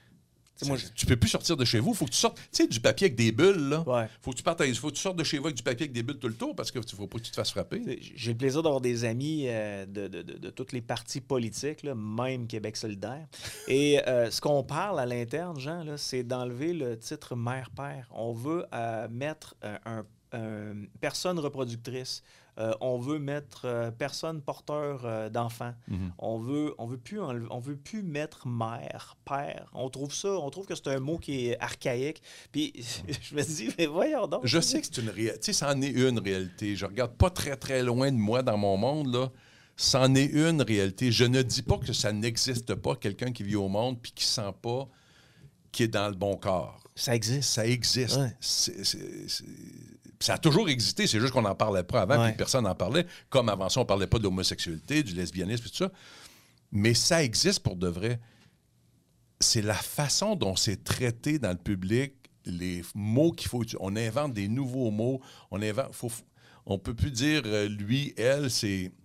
Moi, je... Tu peux plus sortir de chez vous. Il faut que tu sortes, tu sais, du papier avec des bulles, là. Ouais. Faut que tu partes, faut que tu sortes de chez vous avec du papier avec des bulles tout le tour parce que tu faut pas que tu te fasses frapper. J'ai le plaisir d'avoir des amis euh, de, de, de, de toutes les partis politiques, là, même Québec solidaire. Et euh, ce qu'on parle à l'interne, Jean, là, c'est d'enlever le titre mère-père. On veut euh, mettre euh, un, un personne reproductrice. Euh, on veut mettre euh, personne porteur euh, d'enfants. Mm-hmm. On veut, on veut plus, enlever, on veut plus mettre mère, père. On trouve ça, on trouve que c'est un mot qui est archaïque. Puis je me dis, mais voyons donc. Je sais que c'est une réalité. Tu sais, c'en est une réalité. Je regarde pas très très loin de moi dans mon monde là. C'en est une réalité. Je ne dis pas que ça n'existe pas, quelqu'un qui vit au monde puis qui sent pas qu'il est dans le bon corps. Ça existe. Ça existe. Ouais. C'est, c'est, c'est... Ça a toujours existé, c'est juste qu'on n'en parlait pas avant, ouais. Puis personne n'en parlait. Comme avant ça, on ne parlait pas de l'homosexualité, du lesbianisme et tout ça. Mais ça existe pour de vrai. C'est la façon dont c'est traité dans le public, les mots qu'il faut utiliser. On invente des nouveaux mots. On invente, faut, on ne peut plus dire euh, lui, elle, c'est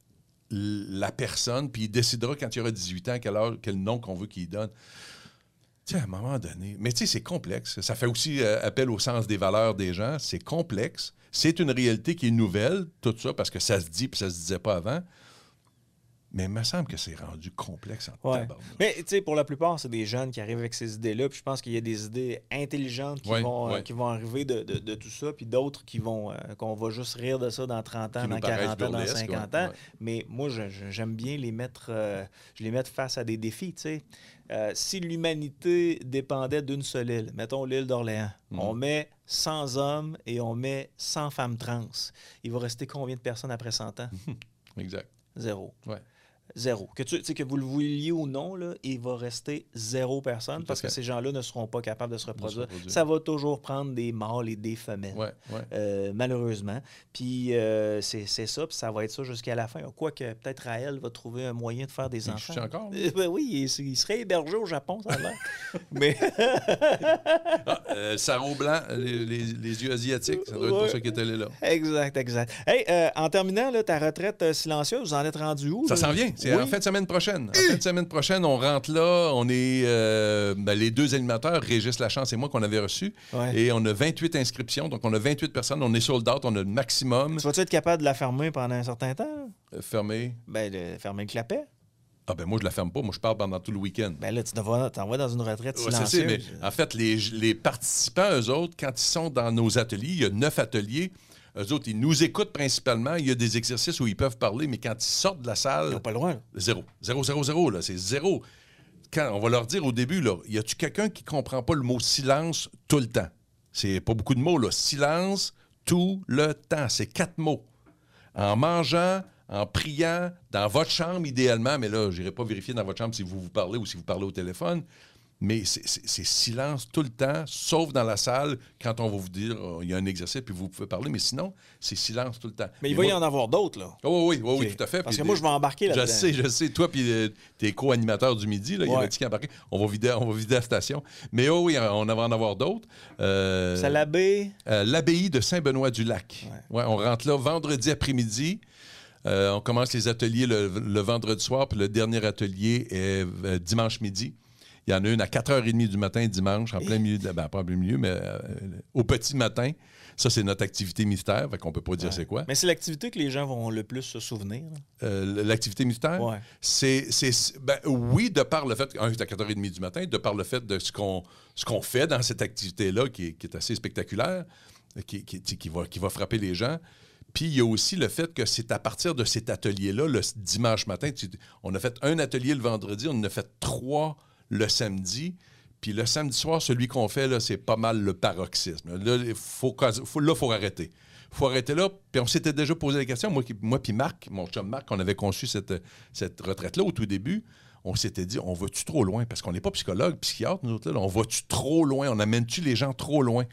la personne, puis il décidera quand il aura dix-huit ans quel, âge, quel nom qu'on veut qu'il donne. Tu sais, à un moment donné... Mais tu sais, c'est complexe. Ça fait aussi euh, appel au sens des valeurs des gens. C'est complexe. C'est une réalité qui est nouvelle, tout ça, parce que ça se dit puis ça se disait pas avant. Mais il me semble que c'est rendu complexe en ouais. tabarnak. Mais tu sais, pour la plupart, c'est des jeunes qui arrivent avec ces idées-là. Puis je pense qu'il y a des idées intelligentes qui, ouais, vont, ouais. Euh, qui vont arriver de, de, de tout ça. Puis d'autres qui vont euh, qu'on va juste rire de ça dans trente ans, qui dans quarante ans, dans cinquante ans. Ouais. Mais moi, je, je, j'aime bien les mettre, euh, je les mettre face à des défis, tu sais. Euh, si l'humanité dépendait d'une seule île, mettons l'île d'Orléans, mm. on met cent hommes et on met cent femmes trans. Il va rester combien de personnes après cent ans? Exact. Zéro. Ouais. Zéro. Que, tu, que vous le vouliez ou non, là, il va rester zéro personne parce que ces gens-là ne seront pas capables de se reproduire. De se reproduire. Ça va toujours prendre des mâles et des femelles, ouais, ouais. Euh, malheureusement. Puis euh, c'est, c'est ça, puis ça va être ça jusqu'à la fin. Quoique peut-être Raël va trouver un moyen de faire des il enfants. encore? Euh, ben oui, il, il serait hébergé au Japon, ça a l'air. Mais... ah, euh, sarrau blanc, les, les, les yeux asiatiques, ça doit être ouais. pour ça qu'il est allé là. Exact, exact. Hey, euh, en terminant, là, ta retraite euh, silencieuse, vous en êtes rendu où? Ça là? s'en vient. C'est oui. en fin de semaine prochaine. En fin de semaine prochaine, on rentre là. On est euh, ben, les deux animateurs, Régis Lachance et moi, qu'on avait reçus. Ouais. Et on a vingt-huit inscriptions. Donc, on a vingt-huit personnes. On est sold out. On a le maximum. Tu vas-tu être capable de la fermer pendant un certain temps? Euh, fermer? Ben, de fermer le clapet. Ah ben moi, je la ferme pas. Moi, je parle pendant tout le week-end. Ben là, tu t'envoies dans une retraite ouais, silencieuse. C'est, mais en fait, les, les participants, eux autres, quand ils sont dans nos ateliers, il y a neuf ateliers. Eux autres, ils nous écoutent principalement. Il y a des exercices où ils peuvent parler, mais quand ils sortent de la salle... Ils n'ont pas le droit. Zéro. Zéro, zéro, zéro. Là. C'est zéro. Quand on va leur dire au début, là, y a-tu quelqu'un qui ne comprend pas le mot silence tout le temps? C'est pas beaucoup de mots, là. Silence tout le temps. C'est quatre mots. En mangeant, en priant, dans votre chambre, idéalement, mais là, je n'irai pas vérifier dans votre chambre si vous vous parlez ou si vous parlez au téléphone. Mais c'est, c'est, c'est silence tout le temps, sauf dans la salle, quand on va vous dire il oh, y a un exercice, puis vous pouvez parler. Mais sinon, c'est silence tout le temps. Mais il et va moi, y en avoir d'autres, là. Oh, oui, oui, oui, okay. oui, tout à fait. Parce puis que moi, je vais embarquer là-dedans. Je sais, je sais. Toi, puis euh, tes co-animateurs du midi, là, il y avait dit qui embarquait. On va vider, on va vider la station. Mais oh, oui, on va en avoir d'autres. Euh, c'est l'abbaye? Euh, l'abbaye de Saint-Benoît-du-Lac. Ouais. Ouais, on rentre là vendredi après-midi. Euh, on commence les ateliers le, le vendredi soir, puis le dernier atelier est euh, dimanche midi. Il y en a une à quatre heures trente du matin dimanche, en plein milieu, de, ben, pas en plein milieu, mais euh, au petit matin. Ça, c'est notre activité mystère, fait qu'on ne peut pas dire ouais. c'est quoi. Mais c'est l'activité que les gens vont le plus se souvenir. Euh, l'activité mystère? Ouais. C'est, c'est, ben, oui, de par le fait, un, c'est à quatre heures trente du matin, de par le fait de ce qu'on, ce qu'on fait dans cette activité-là, qui est, qui est assez spectaculaire, qui, qui, qui, va, qui va frapper les gens. Puis il y a aussi le fait que c'est à partir de cet atelier-là, le dimanche matin, tu, on a fait un atelier le vendredi, on en a fait trois le samedi. Puis le samedi soir, celui qu'on fait, là, c'est pas mal le paroxysme. Là, il faut, faut, là, faut arrêter. Il faut arrêter là. Puis on s'était déjà posé la question. Moi, moi puis Marc, mon chum Marc, on avait conçu cette, cette retraite-là au tout début. On s'était dit, on va-tu trop loin? Parce qu'on n'est pas psychologue, psychiatre, nous autres, là. On va-tu trop loin? On amène-tu les gens trop loin?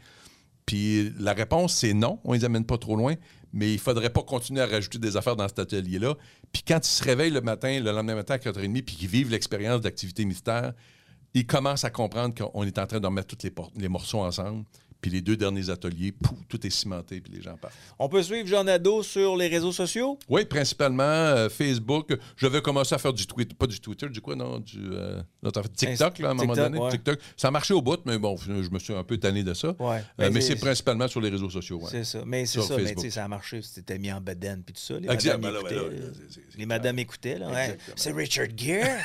Puis la réponse, c'est non. On ne les amène pas trop loin. Mais il ne faudrait pas continuer à rajouter des affaires dans cet atelier-là. Puis quand ils se réveillent le matin, le lendemain matin à quatre heures trente, puis qu'ils vivent l'expérience d'activité mystère, ils commencent à comprendre qu'on est en train de remettre tous les, por- les morceaux ensemble. Puis les deux derniers ateliers, pouf, tout est cimenté, puis les gens partent. On peut suivre Jean Nadeau sur les réseaux sociaux? Oui, principalement euh, Facebook. Je vais commencer à faire du Twitter, pas du Twitter, du quoi, non, du euh, TikTok, là, à un moment TikTok, donné. Ouais. TikTok. Ça a marché au bout, mais bon, je me suis un peu tanné de ça. Ouais. Euh, mais, mais c'est, c'est principalement sur les réseaux sociaux. Ouais. C'est ça. Mais c'est sur ça, Facebook. mais tu sais, ça a marché. C'était mis en bedaine, puis tout ça. Les Exactement. madames Là, écoutaient. là, là, c'est, c'est, c'est les madames écoutaient, là. Ouais. C'est Richard Gere.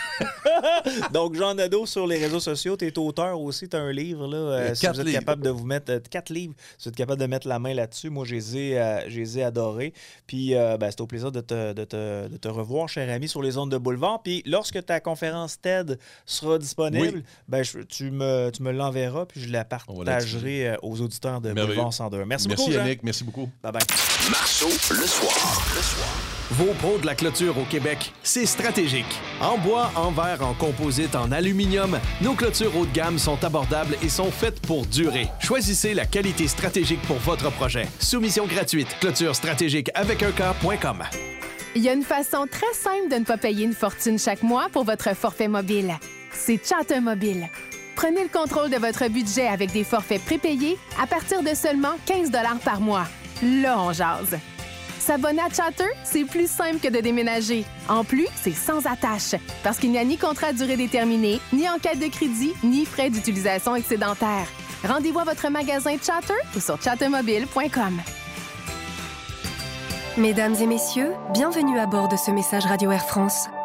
Donc, Jean Nadeau sur les réseaux sociaux. Tu es auteur aussi. Tu as un livre, là. Euh, si vous êtes livres. capable de vous mettre euh, quatre livres, si vous êtes capable de mettre la main là-dessus, moi, je les ai, euh, je les ai adorés. Puis, euh, ben, c'est au plaisir de te, de, te, de te revoir, cher ami, sur les ondes de Boulevard. Puis, lorsque ta conférence TED sera disponible, oui. ben, je, tu, me, tu me l'enverras, puis je la partagerai euh, aux auditeurs de Merveilleux. Boulevard cent deux. Merci, merci beaucoup, Yannick. Jean. Merci beaucoup. Bye-bye. Marceau, le soir. Le soir. Vos pros de la clôture au Québec, c'est Stratégique. En bois, en verre, en composite, en aluminium, nos clôtures haut de gamme sont abordables et sont faites pour durer. Choisissez la qualité stratégique pour votre projet. Soumission gratuite. Clôture stratégique avec un K point com. Il y a une façon très simple de ne pas payer une fortune chaque mois pour votre forfait mobile. C'est Chatter Mobile. Prenez le contrôle de votre budget avec des forfaits prépayés à partir de seulement quinze dollars par mois. Là, on jase. S'abonner à Chatter, c'est plus simple que de déménager. En plus, c'est sans attache, parce qu'il n'y a ni contrat à durée déterminée, ni enquête de crédit, ni frais d'utilisation excédentaire. Rendez-vous à votre magasin Chatter ou sur chatter mobile point com. Mesdames et messieurs, bienvenue à bord de ce message Radio Air France.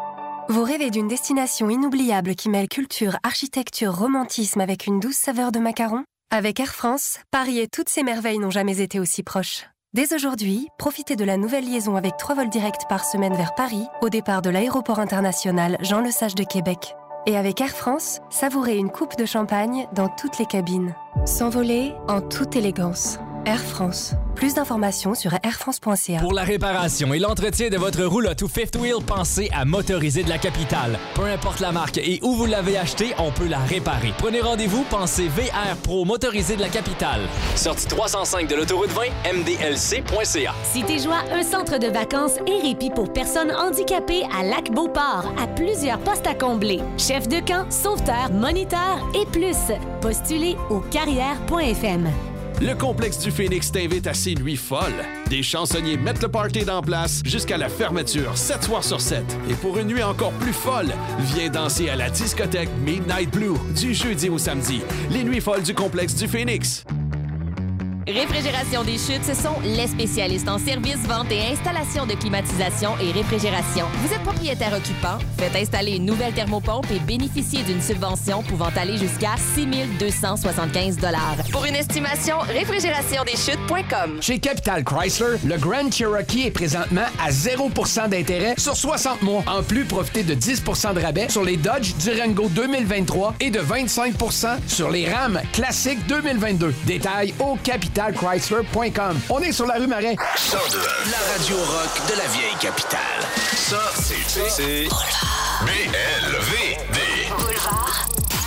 Vous rêvez d'une destination inoubliable qui mêle culture, architecture, romantisme avec une douce saveur de macarons? Avec Air France, Paris et toutes ses merveilles n'ont jamais été aussi proches. Dès aujourd'hui, profitez de la nouvelle liaison avec trois vols directs par semaine vers Paris, au départ de l'aéroport international Jean-Lesage de Québec. Et avec Air France, savourez une coupe de champagne dans toutes les cabines. S'envoler en toute élégance. Air France. Plus d'informations sur air france point c a. Pour la réparation et l'entretien de votre roulotte ou fifth wheel, pensez à Motoriser de la Capitale. Peu importe la marque et où vous l'avez acheté, on peut la réparer. Prenez rendez-vous, pensez V R Pro Motoriser de la Capitale. Sortie trois cent cinq de l'autoroute vingt, m d l c point c a. Cité Joie, un centre de vacances et répit pour personnes handicapées à Lac-Beauport, à plusieurs postes à combler. Chef de camp, sauveteur, moniteur et plus. Postulez au carrière point f m. Le Complexe du Phénix t'invite à ses nuits folles. Des chansonniers mettent le party en place jusqu'à la fermeture, sept soirs sur sept. Et pour une nuit encore plus folle, viens danser à la discothèque Midnight Blue du jeudi au samedi. Les nuits folles du Complexe du Phénix. Réfrigération des Chutes, ce sont les spécialistes en services, vente et installation de climatisation et réfrigération. Vous êtes propriétaire occupant? Faites installer une nouvelle thermopompe et bénéficiez d'une subvention pouvant aller jusqu'à six mille deux cent soixante-quinze dollars. Pour une estimation, réfrigération des chutes point com. Chez Capital Chrysler, le Grand Cherokee est présentement à zéro pour cent d'intérêt sur soixante mois. En plus, profitez de dix pour cent de rabais sur les Dodge Durango deux mille vingt-trois et de vingt-cinq pour cent sur les Ram Classic deux mille vingt-deux. Détails au capital chrysler point com. On est sur la rue Marais. cent deux, la radio rock de la vieille capitale. Ça, c'est... C'est... B L V D. Boulevard.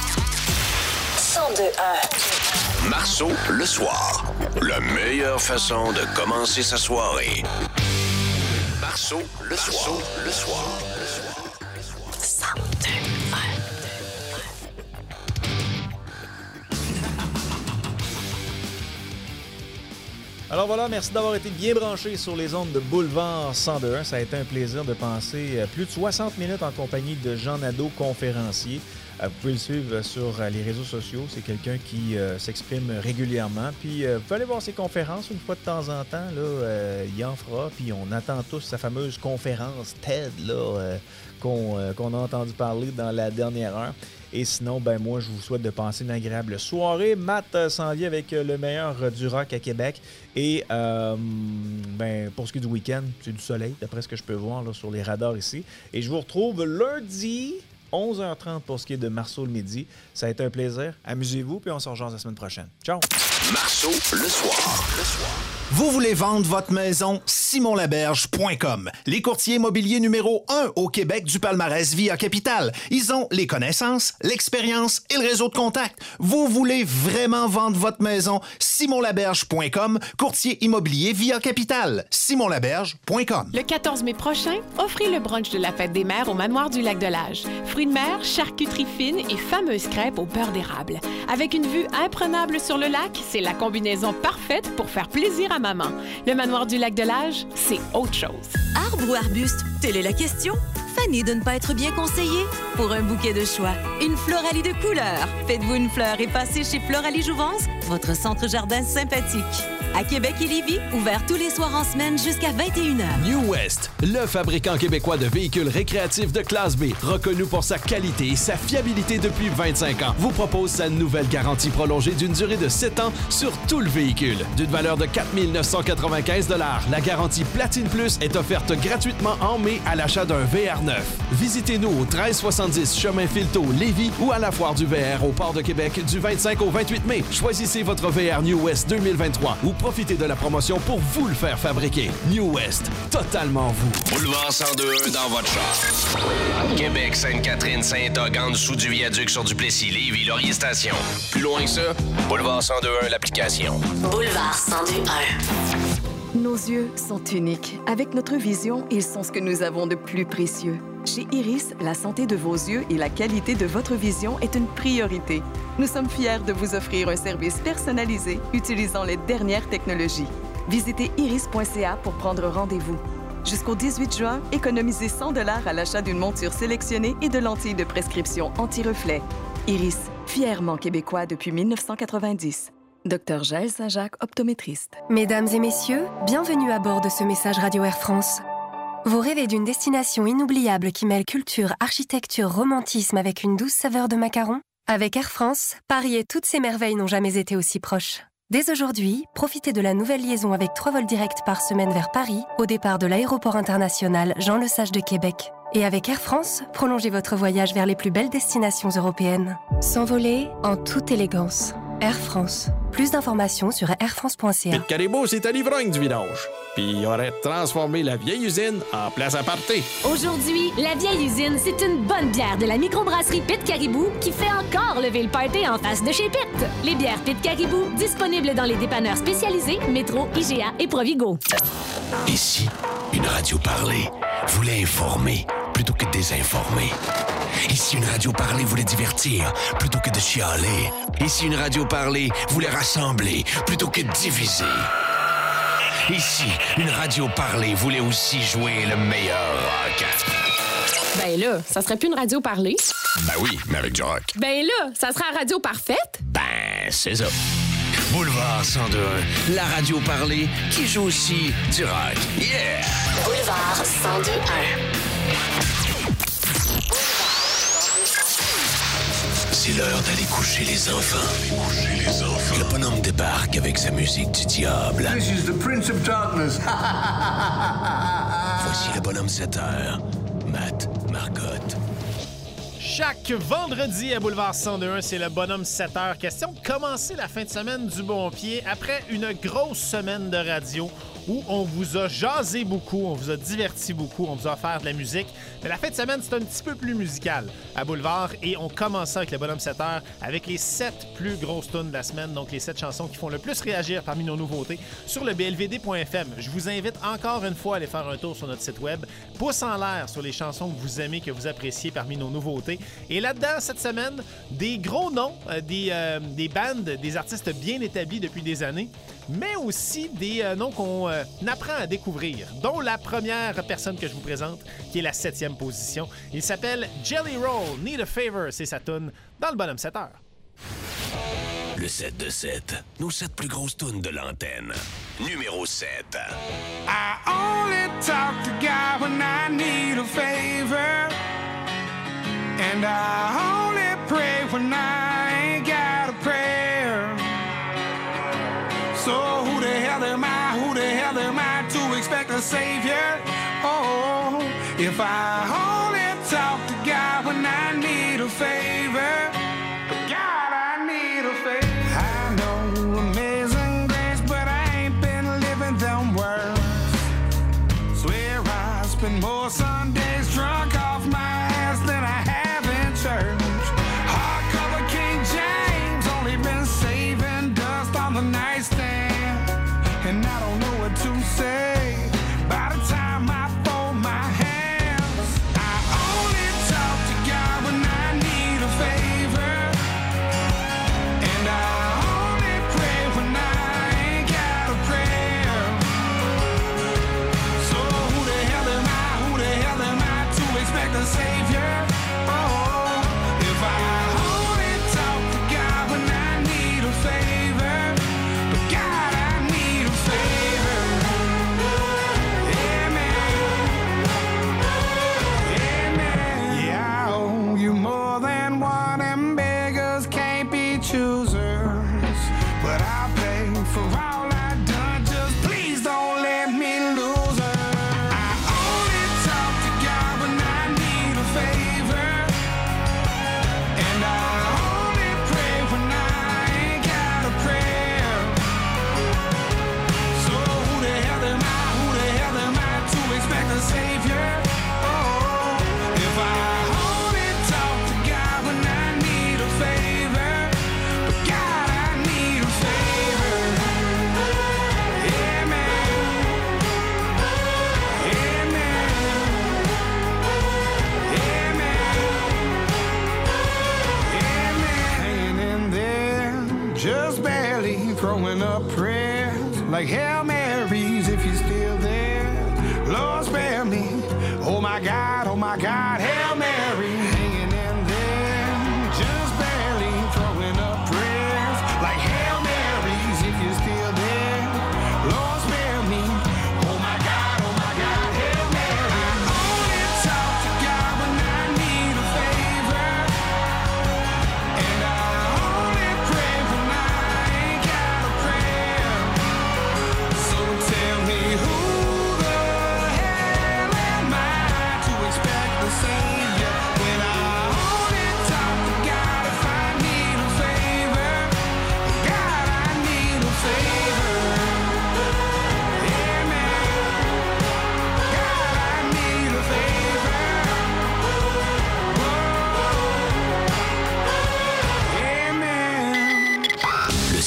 cent deux un. Marceau, le soir. La meilleure façon de commencer sa soirée. Marceau, le soir. Le soir. cent deux un. Alors voilà, merci d'avoir été bien branché sur les ondes de Boulevard cent deux un. Ça a été un plaisir de passer plus de soixante minutes en compagnie de Jean Nadeau, conférencier. Vous pouvez le suivre sur les réseaux sociaux. C'est quelqu'un qui euh, s'exprime régulièrement. Puis euh, vous pouvez aller voir ses conférences une fois de temps en temps. Là, euh, il en fera. Puis on attend tous sa fameuse conférence TED là, euh, qu'on, euh, qu'on a entendu parler dans la dernière heure. Et sinon, ben moi, je vous souhaite de passer une agréable soirée. Matt euh, s'en vient avec euh, le meilleur euh, du rock à Québec. Et euh, ben, pour ce qui est du week-end, c'est du soleil, d'après ce que je peux voir là, sur les radars ici. Et je vous retrouve lundi, onze heures trente pour ce qui est de Marceau le midi. Ça a été un plaisir. Amusez-vous, puis on se rejoint la semaine prochaine. Ciao! Marceau, le soir. Le soir. Vous voulez vendre votre maison? simon laberge point com. Les courtiers immobiliers numéro un au Québec du palmarès Via Capital. Ils ont les connaissances, l'expérience et le réseau de contacts. Vous voulez vraiment vendre votre maison? simon laberge point com. Courtier immobilier Via Capital. simon laberge point com. Le quatorze mai prochain, offrez le brunch de la fête des mères au manoir du Lac-de-Lage. Fruits de mer, charcuterie fine et fameuses crêpes au beurre d'érable. Avec une vue imprenable sur le lac, c'est la combinaison parfaite pour faire plaisir à maman. Le manoir du Lac-de-Lage, c'est autre chose. Arbre ou arbuste, telle est la question. Fanny de ne pas être bien conseillée? Pour un bouquet de choix, une Floralie de couleurs. Faites-vous une fleur et passez chez Floralie Jouvence, votre centre jardin sympathique. À Québec et Lévis, ouvert tous les soirs en semaine jusqu'à vingt et une heures. New West, le fabricant québécois de véhicules récréatifs de classe B, reconnu pour sa qualité et sa fiabilité depuis vingt-cinq ans, vous propose sa nouvelle garantie prolongée d'une durée de sept ans sur tout le véhicule. D'une valeur de quatre mille neuf cent quatre-vingt-quinze dollars, la garantie Platine Plus est offerte gratuitement en mai à l'achat d'un V R neuf. Visitez-nous au treize soixante-dix Chemin Filteau, Lévis ou à la Foire du V R au Port de Québec du vingt-cinq au vingt-huit mai. Choisissez votre V R New West deux mille vingt-trois ou profitez de la promotion pour vous le faire fabriquer. New West, totalement vous. Boulevard cent deux un dans votre char. Québec, Sainte-Catherine, Saint-Og, en dessous du viaduc sur Duplessis, Lévis, Laurier Station. Plus loin que ça, Boulevard cent deux un, l'application. Boulevard cent deux un. Nos yeux sont uniques. Avec notre vision, ils sont ce que nous avons de plus précieux. Chez Iris, la santé de vos yeux et la qualité de votre vision est une priorité. Nous sommes fiers de vous offrir un service personnalisé utilisant les dernières technologies. Visitez iris point c a pour prendre rendez-vous. Jusqu'au dix-huit juin, économisez cent dollars à l'achat d'une monture sélectionnée et de lentilles de prescription anti-reflet. Iris, fièrement québécois depuis mille neuf cent quatre-vingt-dix. Docteur Jaël Saint-Jacques, optométriste. Mesdames et messieurs, bienvenue à bord de ce message Radio Air France. Vous rêvez d'une destination inoubliable qui mêle culture, architecture, romantisme avec une douce saveur de macarons? Avec Air France, Paris et toutes ses merveilles n'ont jamais été aussi proches. Dès aujourd'hui, profitez de la nouvelle liaison avec trois vols directs par semaine vers Paris, au départ de l'aéroport international Jean-Lesage de Québec. Et avec Air France, prolongez votre voyage vers les plus belles destinations européennes. S'envoler en toute élégance. Air France. Plus d'informations sur airfrance point c a. Pete Caribou, c'est à l'ivrogne du village. Puis il aurait transformé la vieille usine en place à party. Aujourd'hui, la vieille usine, c'est une bonne bière de la microbrasserie Pete Caribou qui fait encore lever le party en face de chez Pete. Les bières Pete Caribou, disponibles dans les dépanneurs spécialisés, Métro, I G A et Provigo. Ici, une radio parlée voulait informer plutôt que désinformer. Ici, une radio parlée voulait divertir plutôt que de chialer. Ici, une radio parlée voulait rassembler plutôt que diviser. Ici, une radio parlée voulait aussi jouer le meilleur rock. Ben là, ça serait plus une radio parlée? Ben oui, mais avec du rock. Ben là, ça serait la radio parfaite? Ben, c'est ça. Boulevard cent deux un, la radio parlée qui joue aussi du rock. Yeah! Boulevard cent deux un. C'est l'heure d'aller coucher les enfants. Coucher les enfants. Le bonhomme débarque avec sa musique du diable. This is the Prince of Darkness. Voici le bonhomme sept heures. Matt Marcotte. Chaque vendredi à Boulevard cent deux un, c'est le bonhomme sept heures. Question de commencer la fin de semaine du bon pied après une grosse semaine de radio où on vous a jasé beaucoup, on vous a diverti beaucoup, on vous a offert de la musique. Mais la fin de semaine, c'est un petit peu plus musical à Boulevard et on commence avec le bonhomme sept heures avec les sept plus grosses tunes de la semaine, donc les sept chansons qui font le plus réagir parmi nos nouveautés sur le b l v d point f m. Je vous invite encore une fois à aller faire un tour sur notre site web. Pouce en l'air sur les chansons que vous aimez, que vous appréciez parmi nos nouveautés. Et là-dedans, cette semaine, des gros noms, euh, des, euh, des bandes, des artistes bien établis depuis des années, mais aussi des euh, noms qu'on euh, apprend à découvrir, dont la première personne que je vous présente, qui est la septième position. Il s'appelle Jelly Roll, Need a Favor, c'est sa tune dans le bonhomme sept heures. Le sept de sept, nos sept plus grosses tunes de l'antenne. Numéro sept. I only talk to God when I need a favor. And I only pray when I ain't got a prayer. So who the hell am I, who the hell am I to expect a savior? Oh, if I only talk to God when I need a favor. God, I need a favor. I know amazing grace, but I ain't been living them words. Swear I spend more Sundays drunk off my ass than I have in church. Hardcover King James, only been saving dust on the nightstand. And I don't know what to say by the time I fold my hands. I only talk to God when I need a favor. And I only pray when I ain't got a prayer. So who the hell am I, who the hell am I to expect a savior? Oh, if I only talk to God when I need a favor. But God, I need a favor. Amen. Amen. Yeah, I owe you more than one, and beggars can't be choosers. But I'll pay for all I've done. Just please don't let me lose her. I only talk to God when I need a favor. And I only pray when I ain't got a prayer. So who the hell am I, who the hell am I to expect a savior? Oh, if I only talk to God when I need a favor. But God, I need a favor. Amen. Amen. Amen. Hanging in there, just barely throwing up prayers like Hail Marys if you're still there. Lord, spare me. Oh my God, oh my God, Hail Mary. Hanging in there, just barely throwing up prayers like Hail Marys if you're still there. Lord, spare me. Oh my God, oh my God, Hail Mary.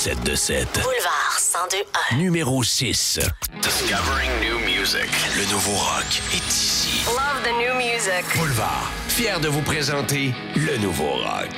sept deux sept. Boulevard cent deux un. Numéro six. Discovering new music. Le nouveau rock est ici. Love the new music. Boulevard, fier de vous présenter le nouveau rock.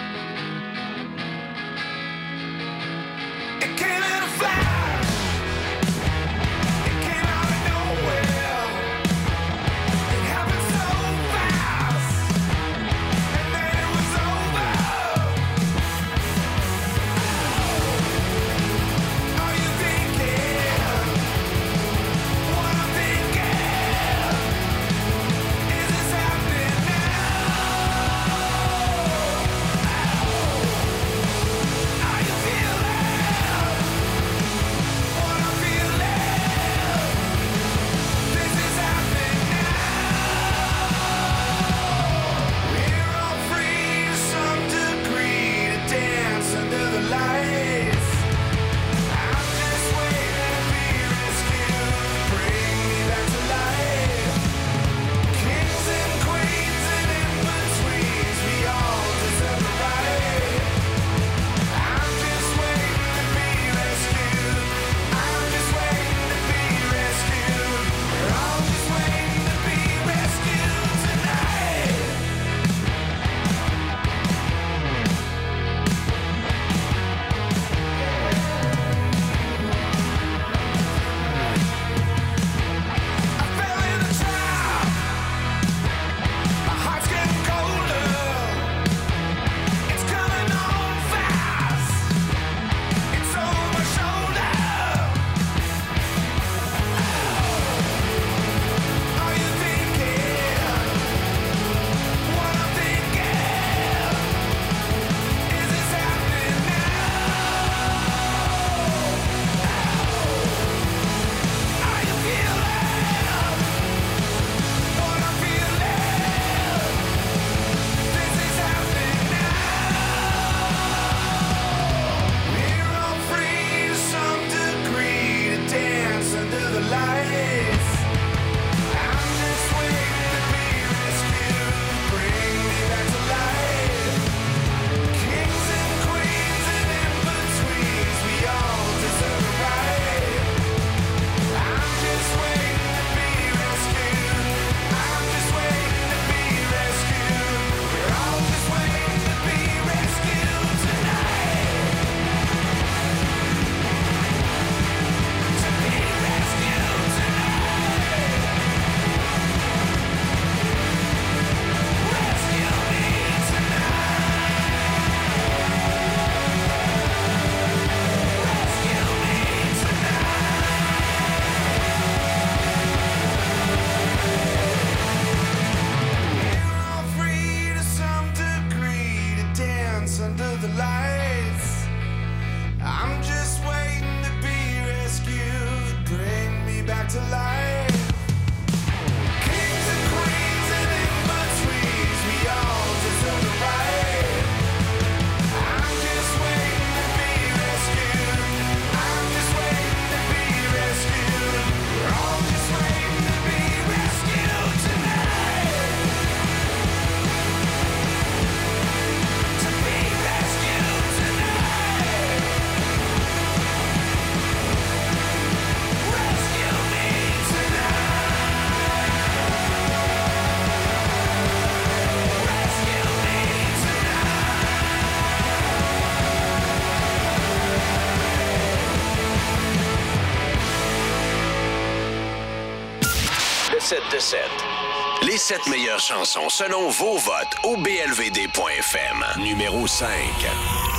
sept deux sept. Les sept meilleures chansons selon vos votes au b l v d point f m. Numéro cinq.